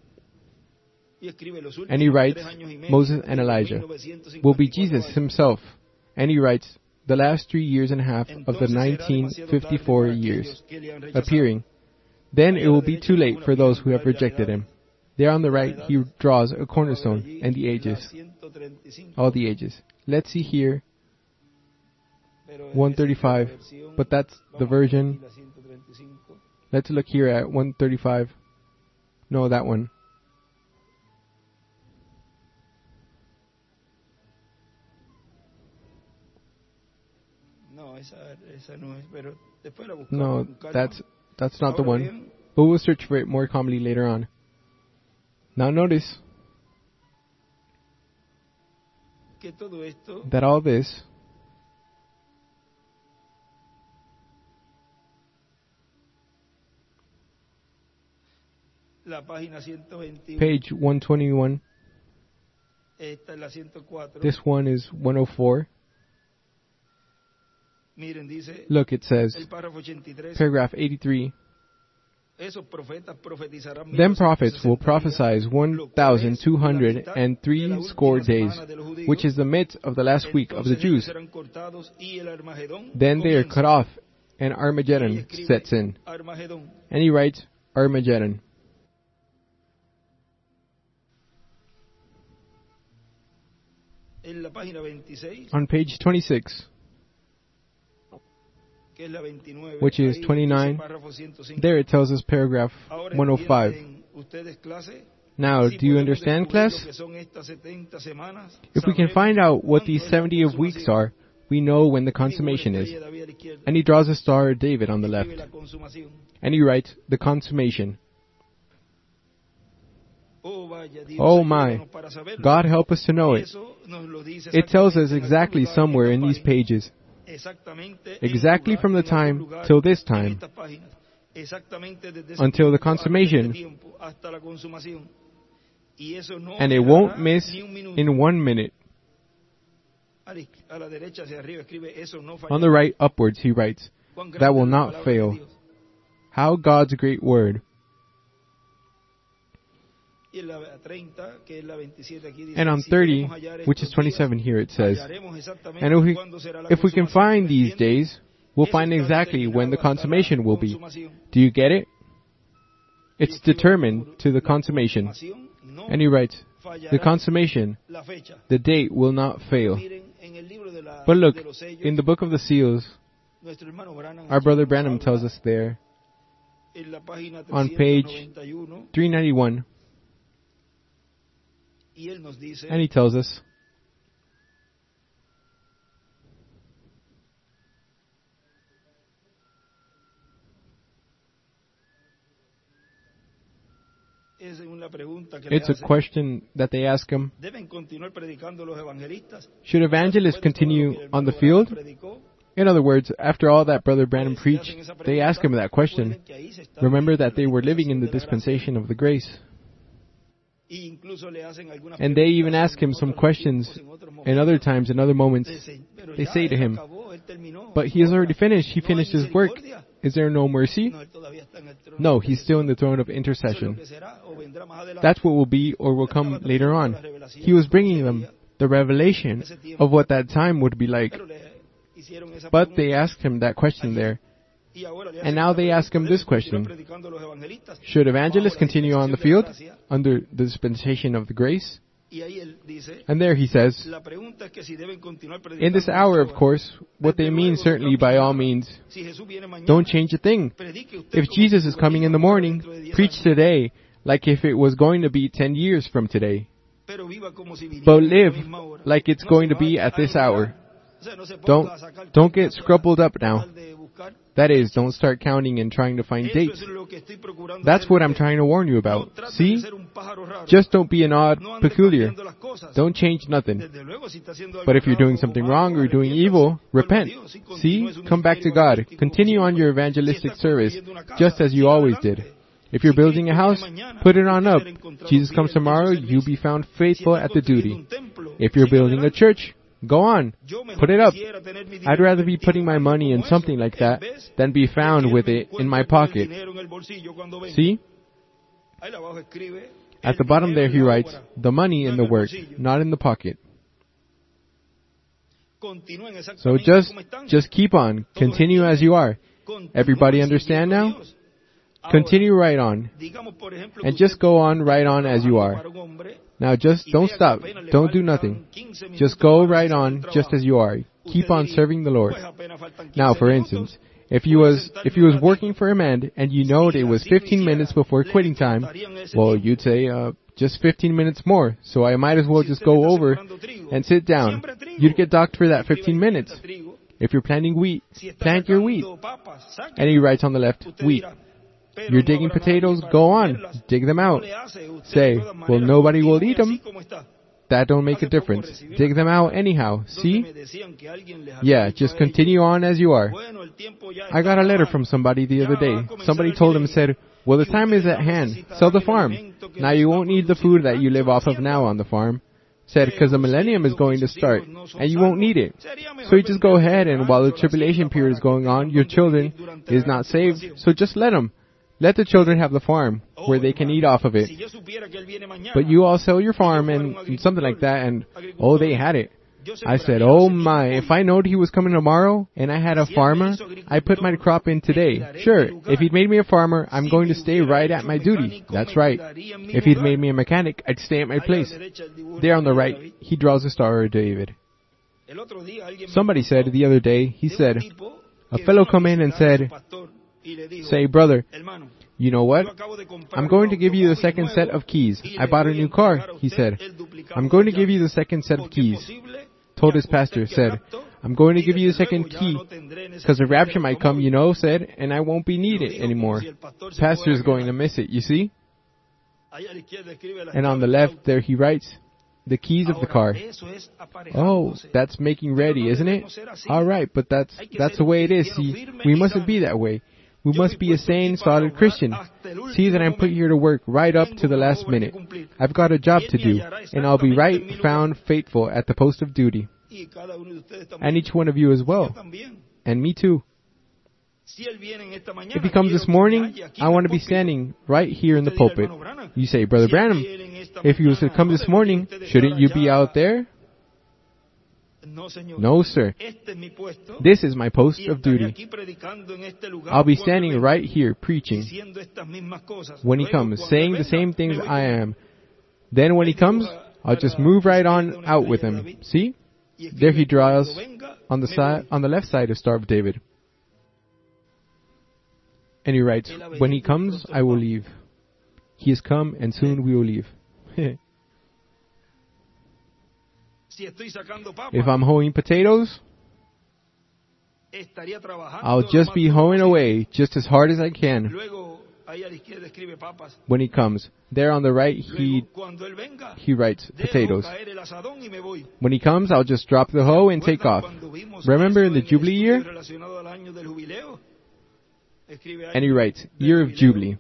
And he writes, Moses and Elijah will be Jesus himself. And he writes, the last three years and a half of the nineteen fifty-four years appearing. Then it will be too late for those who have rejected him. There on the right, he draws a cornerstone and the ages, all the ages. Let's see here, one thirty-five, but that's the version. Let's look here at one thirty-five. No, that one. No, that's that's not the one. But we'll search for it more calmly later on. Now notice that all this page one twenty-one. This one is one oh four. Look, it says, paragraph eighty-three, them prophets will prophesy one thousand two hundred and three score days, which is the midst of the last week of the Jews. Then they are cut off, and Armageddon sets in. And he writes, Armageddon. On page twenty-six, which is twenty-nine, there it tells us paragraph one oh five. Now, do you understand, class? If we can find out what these seventy of weeks are, we know when the consummation is. And he draws a star of David on the left. And he writes, the consummation. Oh my, God help us to know it. It tells us exactly somewhere in these pages. Exactly from the time till this time, until the consummation, and it won't miss in one minute. On the right upwards he writes, that will not fail. How God's great word. And on thirty, which is twenty-seven here, it says, and if we, if we can find these days, we'll find exactly when the consummation will be. Do you get it? It's determined to the consummation. And he writes, the consummation, the date will not fail. But look, in the book of the seals, our brother Branham tells us there, on page three ninety-one, and he tells us, it's a question that they ask him. Should evangelists continue on the field? In other words, after all that Brother Branham preached, they ask him that question. Remember that they were living in the dispensation of the grace. And they even ask him some questions, and other times, in other moments, they say to him, but he has already finished, he finished his work. Is there no mercy? No, he's still in the throne of intercession. That's what will be or will come later on. He was bringing them the revelation of what that time would be like. But they asked him that question there. And now they ask him this question: should evangelists continue on the field under the dispensation of the grace? And there he says, in this hour, of course, what they mean certainly by all means, don't change a thing. If Jesus is coming in the morning, preach today like if it was going to be ten years from today. But live like it's going to be at this hour. Don't, don't get scruppled up now. That is, don't start counting and trying to find dates. That's what I'm trying to warn you about. See? Just don't be an odd, peculiar. Don't change nothing. But if you're doing something wrong or doing evil, repent. See? Come back to God. Continue on your evangelistic service, just as you always did. If you're building a house, put it on up. Jesus comes tomorrow, you be found faithful at the duty. If you're building a church, go on. Put it up. I'd rather be putting my money in something like that than be found with it in my pocket. See? At the bottom there he writes, the money in the work, not in the pocket. So just, just keep on. Continue as you are. Everybody understand now? Continue right on. And just go on right on as you are. Now just don't stop. Don't do nothing. Just go right on just as you are. Keep on serving the Lord. Now, for instance, if you was if you was working for a man and you know it was fifteen minutes before quitting time, well, you'd say, uh, just fifteen minutes more, so I might as well just go over and sit down. You'd get docked for that fifteen minutes. If you're planting wheat, plant your wheat. And he writes on the left, wheat. You're digging potatoes? Go on. Dig them out. Say, well, nobody will eat them. That don't make a difference. Dig them out anyhow. See? Yeah, just continue on as you are. I got a letter from somebody the other day. Somebody told him, said, well, the time is at hand. Sell the farm. Now you won't need the food that you live off of now on the farm. Said, because the millennium is going to start, and you won't need it. So you just go ahead, and while the tribulation period is going on, your children is not saved, so just let them. Let the children have the farm, where they can eat off of it. But you all sell your farm and something like that, and oh, they had it. I said, oh my, if I knowed he was coming tomorrow, and I had a farmer, I put my crop in today. Sure, if he'd made me a farmer, I'm going to stay right at my duty. That's right. If he'd made me a mechanic, I'd stay at my place. There on the right, he draws the Star of David. Somebody said the other day, he said, a fellow come in and said, say, brother, you know what? I'm going to give you the second set of keys. I bought a new car, he said. I'm going to give you the second set of keys. Told his pastor, said, I'm going to give you the second key, because the rapture might come, you know, said, and I won't be needed anymore. Pastor's going to miss it, you see? And on the left, there he writes, the keys of the car. Oh, that's making ready, isn't it? All right, but that's that's the way it is. See, we mustn't be that way. We must be a sane, solid Christian. See that I'm put here to work right up to the last minute. I've got a job to do, and I'll be right found faithful at the post of duty. And each one of you as well. And me too. If he comes this morning, I want to be standing right here in the pulpit. You say, Brother Branham, if he was to come this morning, shouldn't you be out there? No, sir. This is my post of duty. I'll be standing right here preaching when he comes, saying the same things I am. Then when he comes, I'll just move right on out with him. See? There he draws on the side, on the left side of Star of David. And he writes, when he comes, I will leave. He has come, and soon we will leave. If I'm hoeing potatoes, I'll just be hoeing away just as hard as I can. When he comes, there on the right, he he writes potatoes. When he comes, I'll just drop the hoe and take off. Remember in the Jubilee year? And he writes, year of Jubilee.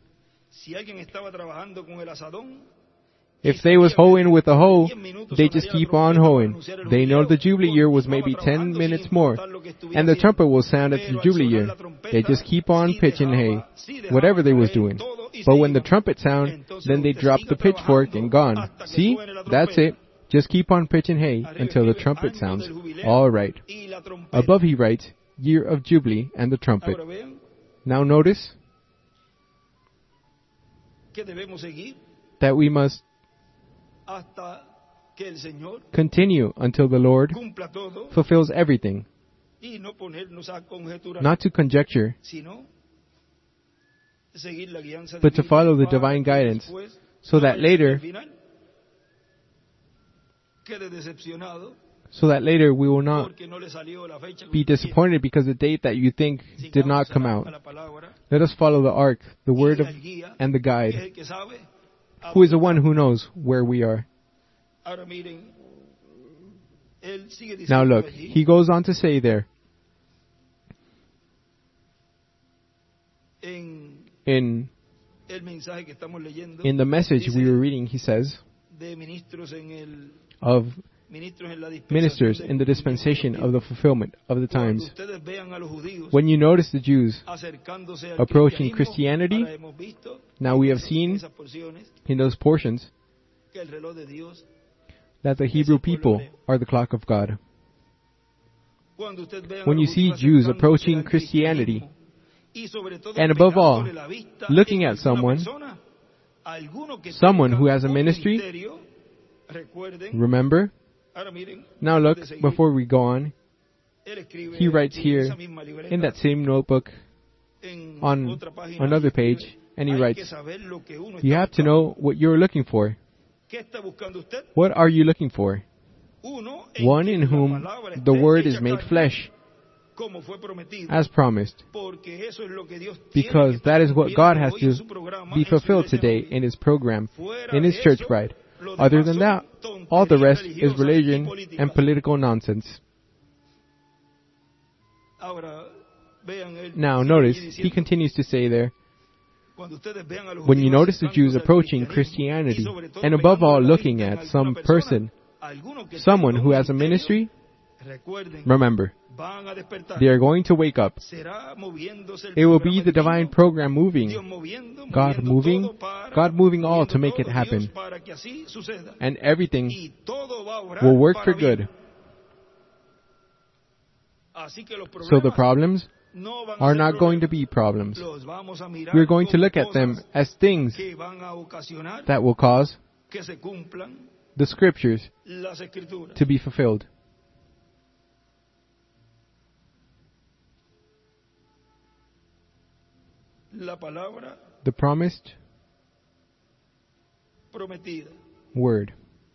If they was hoeing with a hoe, they just keep on hoeing. They know the Jubilee year was maybe ten minutes more, and the trumpet will sound at the Jubilee year. They just keep on pitching hay, whatever they was doing. But when the trumpet sound, then they drop the pitchfork and gone. See? That's it. Just keep on pitching hay until the trumpet sounds. All right. Above he writes, year of Jubilee and the trumpet. Now notice that we must continue until the Lord fulfills everything, not to conjecture, but to follow the divine guidance, so that later so that later we will not be disappointed because the date that you think did not come out. Let us follow the ark, the word of, and the guide, who is the one who knows where we are. Now look, he goes on to say there, in, in the message we were reading, he says, of ministers in the dispensation of the fulfillment of the times. When you notice the Jews approaching Christianity, now we have seen in those portions that the Hebrew people are the clock of God. When you see Jews approaching Christianity, and above all, looking at someone, someone who has a ministry, remember, now look, before we go on, he writes here in that same notebook on another page, and he writes, you have to know what you're looking for. What are you looking for? One in whom the Word is made flesh, as promised, because that is what God has to be fulfilled today in His program, in His church bride. Other than that, all the rest is religion and political nonsense. Now notice, he continues to say there, when you notice the Jews approaching Christianity, and above all looking at some person, someone who has a ministry, remember, they are going to wake up. It will be the divine program moving, God moving, God moving all to make it happen. And everything will work for good. So the problems are not going to be problems. We're going to look at them as things that will cause the scriptures to be fulfilled. The promised word.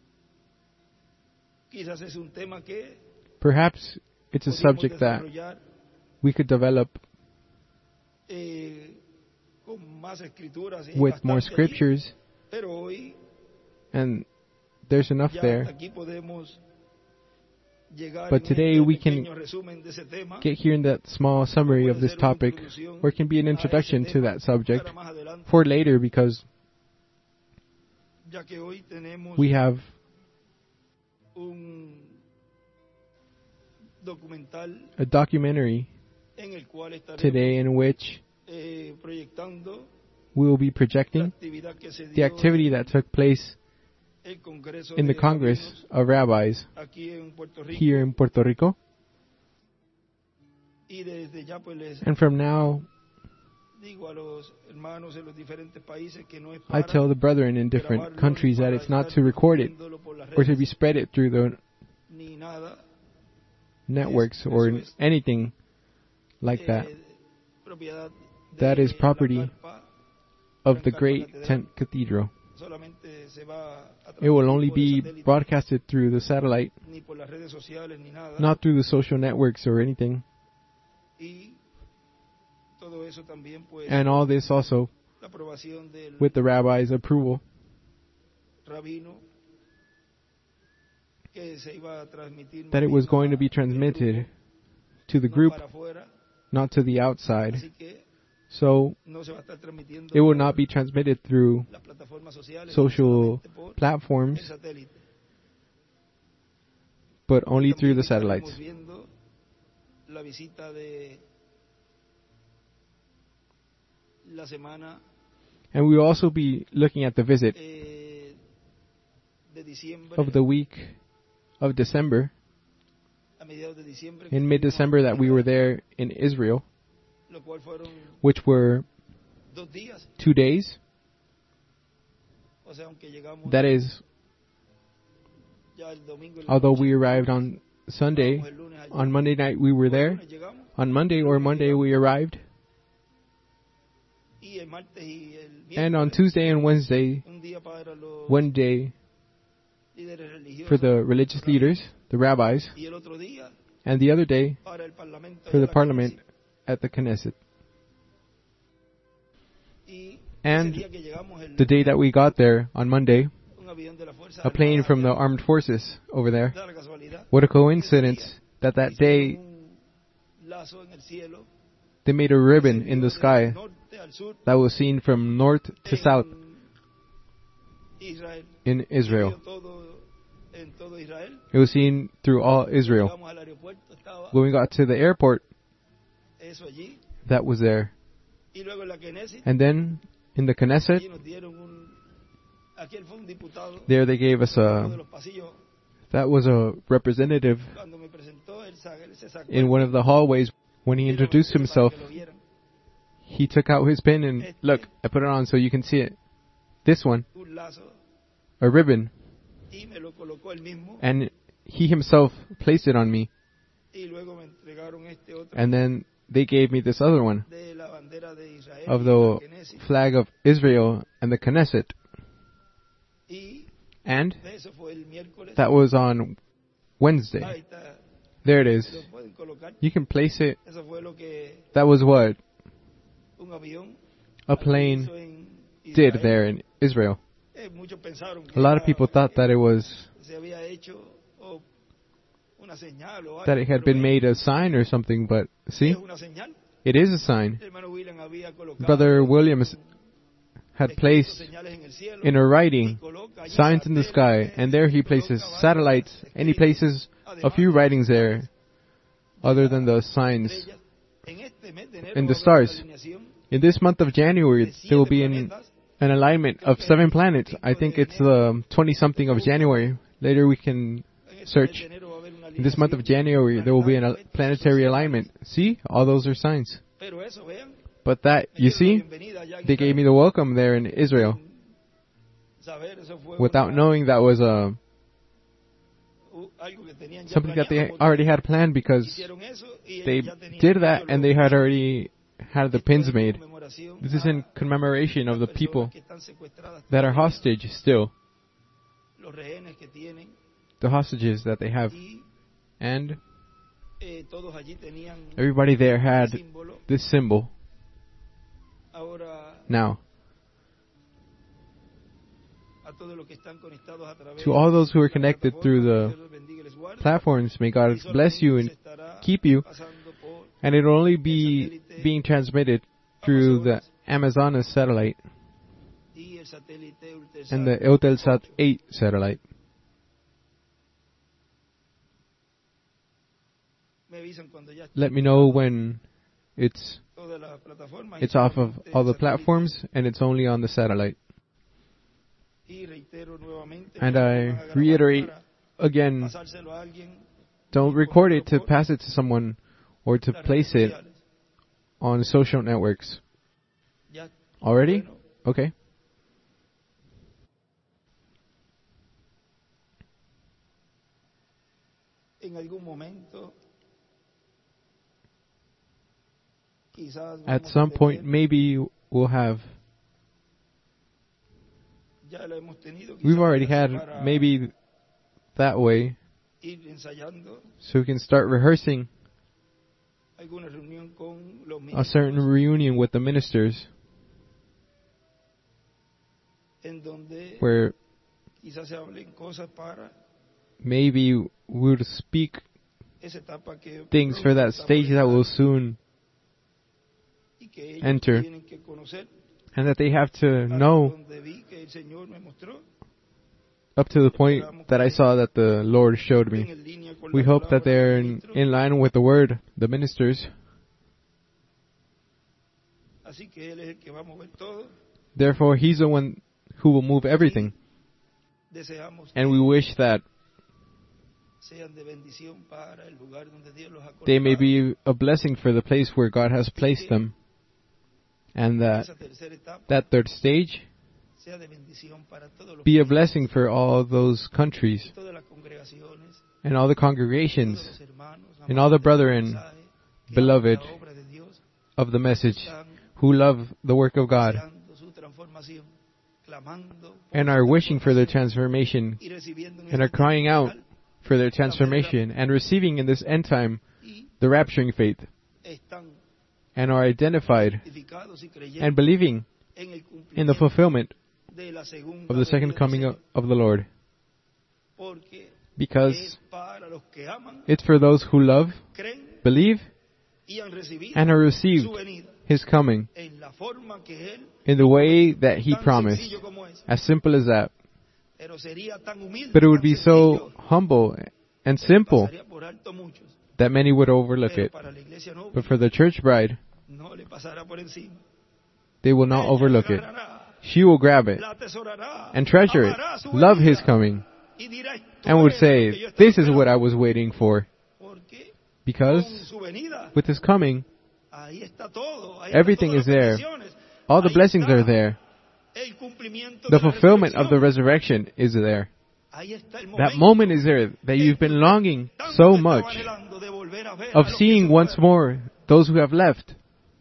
Perhaps it's a subject that we could develop with more scriptures, and there's enough there. But today we can get here in that small summary of this topic, or it can be an introduction to that subject for later, because we have a documentary today in which we will be projecting the activity that took place in the Congress of Rabbis here in Puerto Rico. And from now, I tell the brethren in different countries that it's not to record it or to be spread it through the networks or anything like that. That is property of the great Tent Cathedral. It will only be broadcasted through the satellite, not through the social networks or anything. And all this also with the rabbi's approval, that it was going to be transmitted to the group, not to the outside. So it will not be transmitted through social platforms, but only through the satellites. And we will also be looking at the visit of the week of December, in mid-December, that we were there in Israel, which were two days. That is, although we arrived on Sunday, on Monday night we were there. On Monday or Monday we arrived. And on Tuesday and Wednesday, one day for the religious leaders, the rabbis, and the other day for the parliament at the Knesset. And the day that we got there, on Monday, a plane from the armed forces over there. What a coincidence that that day they made a ribbon in the sky that was seen from north to south in Israel. It was seen through all Israel. When we got to the airport, that was there. And then in the Knesset, there they gave us a, that was a representative in one of the hallways. When he introduced himself, he took out his pin and, look, I put it on so you can see it. This one, a ribbon. And he himself placed it on me. And then they gave me this other one of the flag of Israel and the Knesset. And that was on Wednesday. There it is. You can place it. That was what a plane did there in Israel. A lot of people thought that it was that it had been made a sign or something, but see, it is a sign. Brother Williams had placed in a writing signs in the sky, and there he places satellites, and he places a few writings there other than the signs and the stars. In this month of January, there will be an, an alignment of seven planets. I think it's the twenty-something of January. Later we can search. In this month of January, there will be a planetary alignment. See? All those are signs. But that, you see, they gave me the welcome there in Israel. Without knowing that was a something that they already had planned, because they did that and they had already had the pins made. This is in commemoration of the people that are hostage still. The hostages that they have. And everybody there had this symbol. Now, to all those who are connected through the platforms, may God bless you and keep you. And it will only be being transmitted through the Amazonas satellite and the Eutelsat eight satellite. Let me know when it's it's off of all the platforms and it's only on the satellite. And I reiterate again, don't record it to pass it to someone or to place it on social networks. Already? Okay. At some point, maybe we'll have. We've already had maybe that way, so we can start rehearsing a certain reunion with the ministers, where maybe we'll speak things for that stage that will soon enter, and that they have to know up to the point that I saw that the Lord showed me. We hope that they're in, in line with the Word, the ministers. Therefore, He's the one who will move everything. And we wish that they may be a blessing for the place where God has placed them. And that that third stage be a blessing for all those countries and all the congregations and all the brethren, beloved of the message, who love the work of God and are wishing for their transformation and are crying out for their transformation and receiving in this end time the rapturing faith, and are identified and believing in the fulfillment of the second coming of, of the Lord. Because it's for those who love, believe, and have received His coming in the way that He promised. As simple as that. But it would be so humble and simple that many would overlook it. But for the church bride, they will not overlook it. She will grab it and treasure it, love His coming, and would say, this is what I was waiting for. Because with His coming, everything is there. All the blessings are there. The fulfillment of the resurrection is there. That moment is there that you've been longing so much of seeing once more those who have left.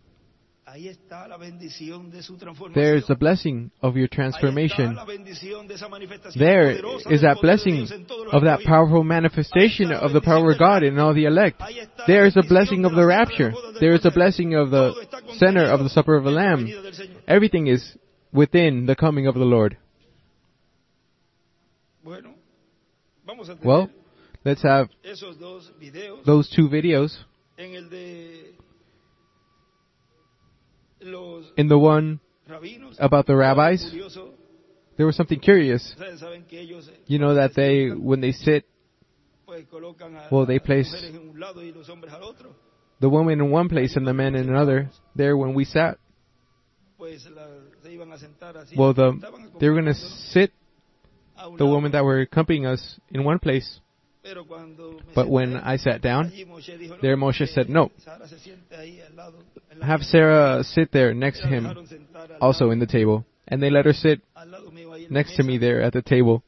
There is the blessing of your transformation. There is that blessing of that powerful manifestation of the power of God in all the elect. There is a blessing of the rapture. There is a blessing of the center of the supper of the Lamb. Everything is within the coming of the Lord. Well, let's have those two videos. In the one about the rabbis, there was something curious. You know that they, when they sit, well, they place the woman in one place and the men in another. There, when we sat, well, the they were going to sit the women that were accompanying us in one place. But when I sat down, there Moshe said, no, have Sarah sit there next to him, also in the table. And they let her sit next to me there at the table,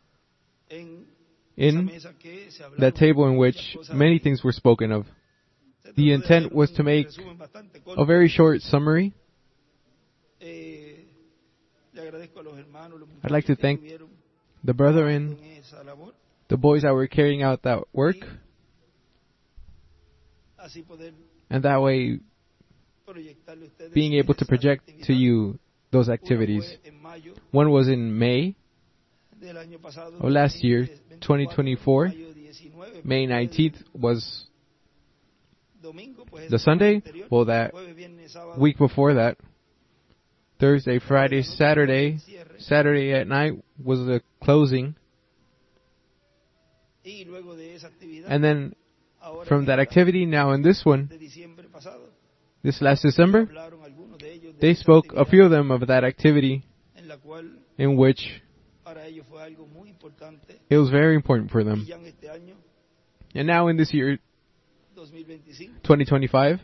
in that table in which many things were spoken of. The intent was to make a very short summary. I'd like to thank the brethren, the boys that were carrying out that work, and that way being able to project to you those activities. One was in May of last year, twenty twenty-four. May nineteenth was the Sunday. Well, that week before that, Thursday, Friday, Saturday, Saturday at night was the closing. And then from that activity, now in this one, this last December, they spoke, a few of them, of that activity in which it was very important for them. And now in this year, twenty twenty-five,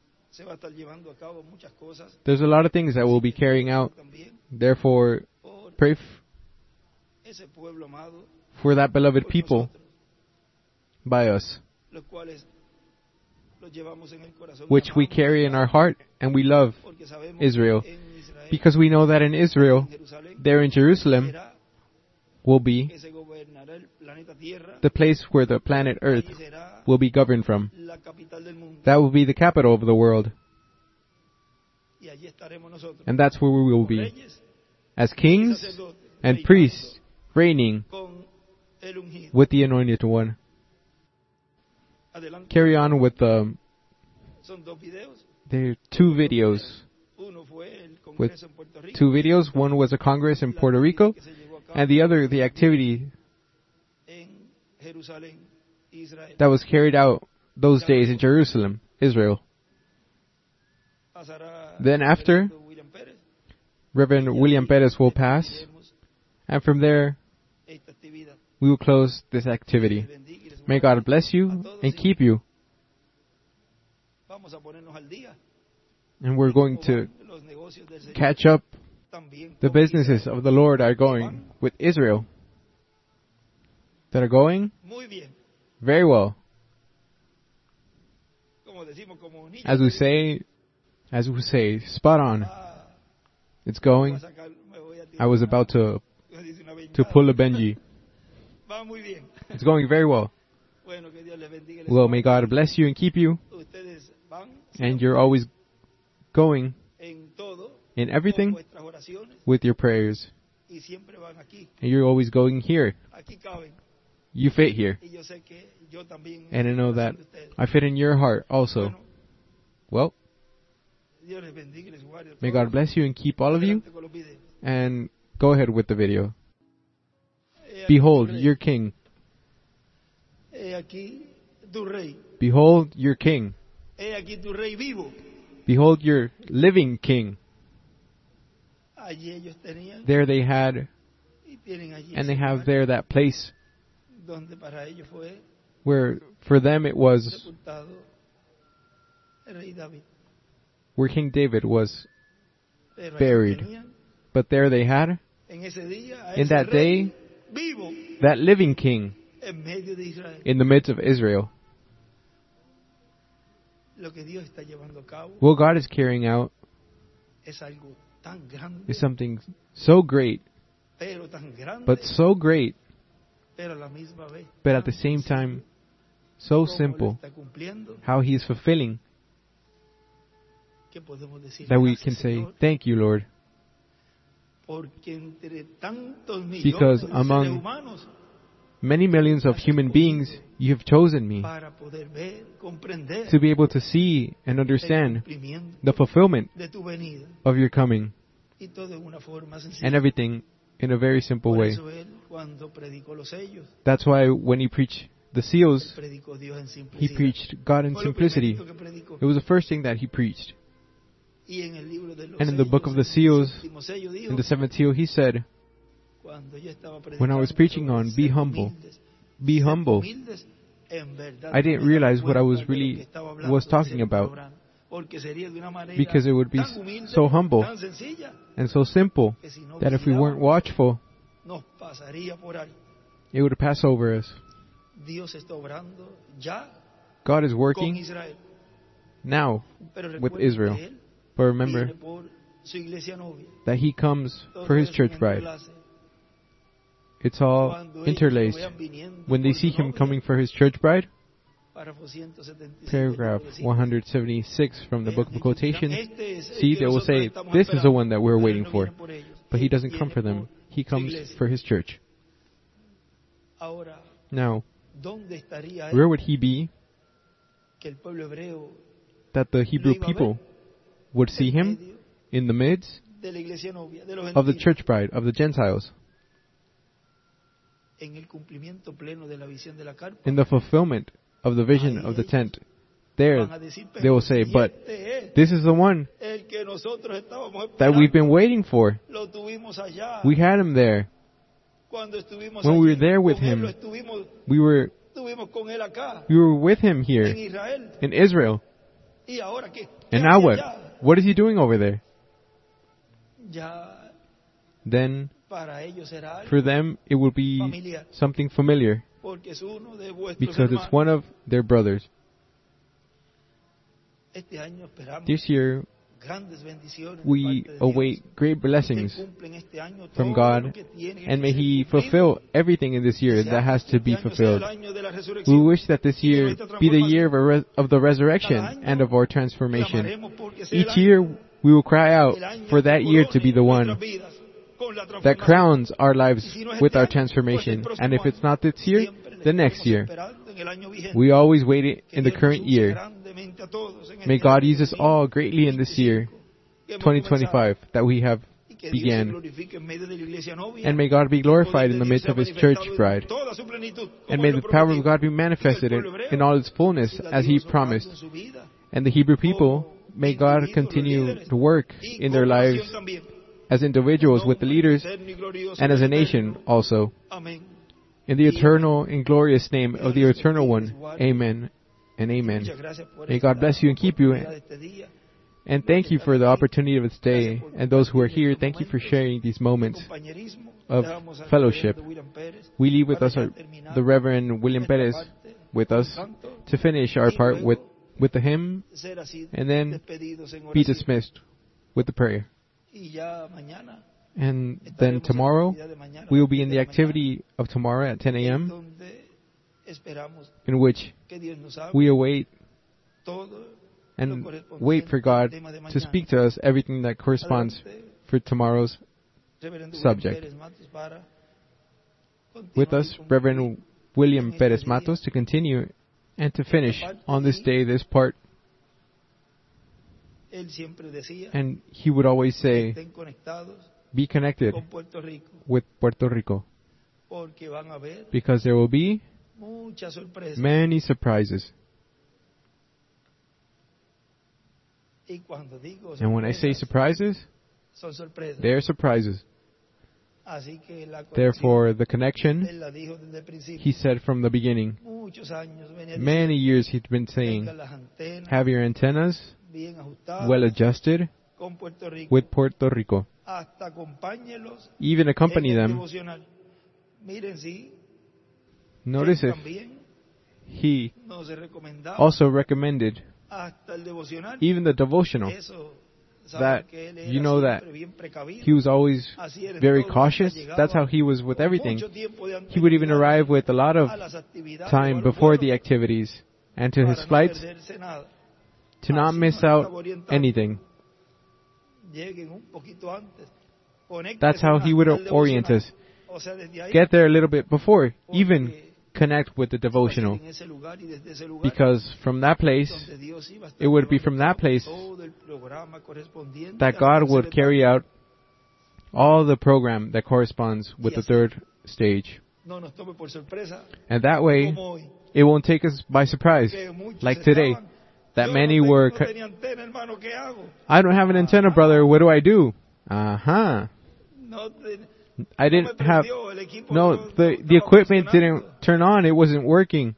there's a lot of things that we'll be carrying out. Therefore, pray f- for that beloved people by us, which we carry in our heart, and we love Israel, because we know that in Israel, there in Jerusalem, will be the place where the planet Earth will be governed from. That will be the capital of the world. And that's where we will be, as kings and priests, reigning with the Anointed One. Carry on with the... There are two videos. With two videos. One was a Congress in Puerto Rico, and the other, the activity that was carried out those days in Jerusalem, Israel. Then after, Reverend William Perez will pass, and from there, we will close this activity. May God bless you and keep you. And we're going to catch up. The businesses of the Lord are going with Israel. That are going very well. As we say, as we say, spot on. It's going. I was about to to pull a Benji. It's going very well. Well, may God bless you and keep you. And you're always going in everything with your prayers. And you're always going here. You fit here. And I know that I fit in your heart also. Well, may God bless you and keep all of you. And go ahead with the video. Behold your king. Behold your king. Behold your living king. There they had, and they have there that place where for them it was where King David was buried. But there they had, in that day, that living king in the midst of Israel. What God is carrying out is something so great, but so great, but at the same time, so simple, how He is fulfilling, that we can say, thank you, Lord. Because among many millions of human beings, you have chosen me to be able to see and understand the fulfillment of your coming, and everything in a very simple way. That's why when he preached the seals, he preached God in simplicity. It was the first thing that he preached. And in the book of the seals, in the seventh seal, he said, when I was preaching on be humble, be humble, I didn't realize what I was really was talking about, because it would be so humble and so simple that if we weren't watchful, it would pass over us. God is working now with Israel. But remember that He comes for His church bride. It's all interlaced. When they see Him coming for His church bride, paragraph one seventy-six from the book of quotations, see, they will say, this is the one that we're waiting for. But He doesn't come for them. He comes for His church. Now, where would He be that the Hebrew people would see Him? In the midst of the church bride, of the Gentiles. In the fulfillment of the vision of the tent. There, they will say, but this is the one that we've been waiting for. We had Him there. When we were there with Him, we were, we were with Him here in Israel. And now what? What is He doing over there? Then, for them, it will be something familiar, because it's one of their brothers. This year, we await great blessings from God, and may He fulfill everything in this year that has to be fulfilled. We wish that this year be the year of, a res- of the resurrection and of our transformation. Each year, we will cry out for that year to be the one that crowns our lives with our transformation. And if it's not this year, the next year. We always wait in the current year. May God use us all greatly in this year, twenty twenty-five, that we have began. And may God be glorified in the midst of His church bride. And may the power of God be manifested in, in all its fullness as He promised. And the Hebrew people, may God continue to work in their lives as individuals with the leaders and as a nation also. In the eternal and glorious name of the Eternal One, amen and amen. May God bless you and keep you. And thank you for the opportunity of this day. And those who are here, thank you for sharing these moments of fellowship. We leave with us our, the Reverend William Perez with us to finish our part with, with the hymn and then be dismissed with the prayer. And then tomorrow, we will be in the activity of tomorrow at ten a.m. in which we await and wait for God to speak to us everything that corresponds for tomorrow's subject. With us, Reverend William Perez Matos, to continue and to finish on this day this part. And he would always say, be connected with Puerto Rico, because there will be many surprises. And when I say surprises, they are surprises. Therefore, the connection, he said from the beginning, many years he'd been saying, have your antennas well adjusted with Puerto Rico. Even accompany them. Notice if he also recommended even the devotional, that you know that he was always very cautious. That's how he was with everything. He would even arrive with a lot of time before the activities and to his flights to not miss out anything. That's how he would orient us. Get there a little bit before, even connect with the devotional. Because from that place, it would be from that place that God would carry out all the program that corresponds with the third stage. And that way, it won't take us by surprise. Like today, that many were, I don't have an antenna, brother, what do I do? Uh-huh. I didn't have, no, the, the equipment didn't turn on, it wasn't working.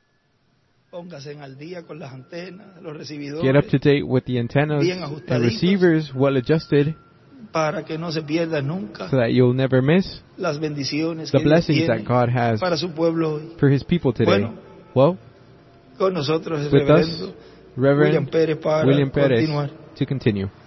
Get up to date with the antennas and receivers well adjusted, so that you'll never miss the blessings that God has for His people today. Well, with us, Reverend William Perez, to continue.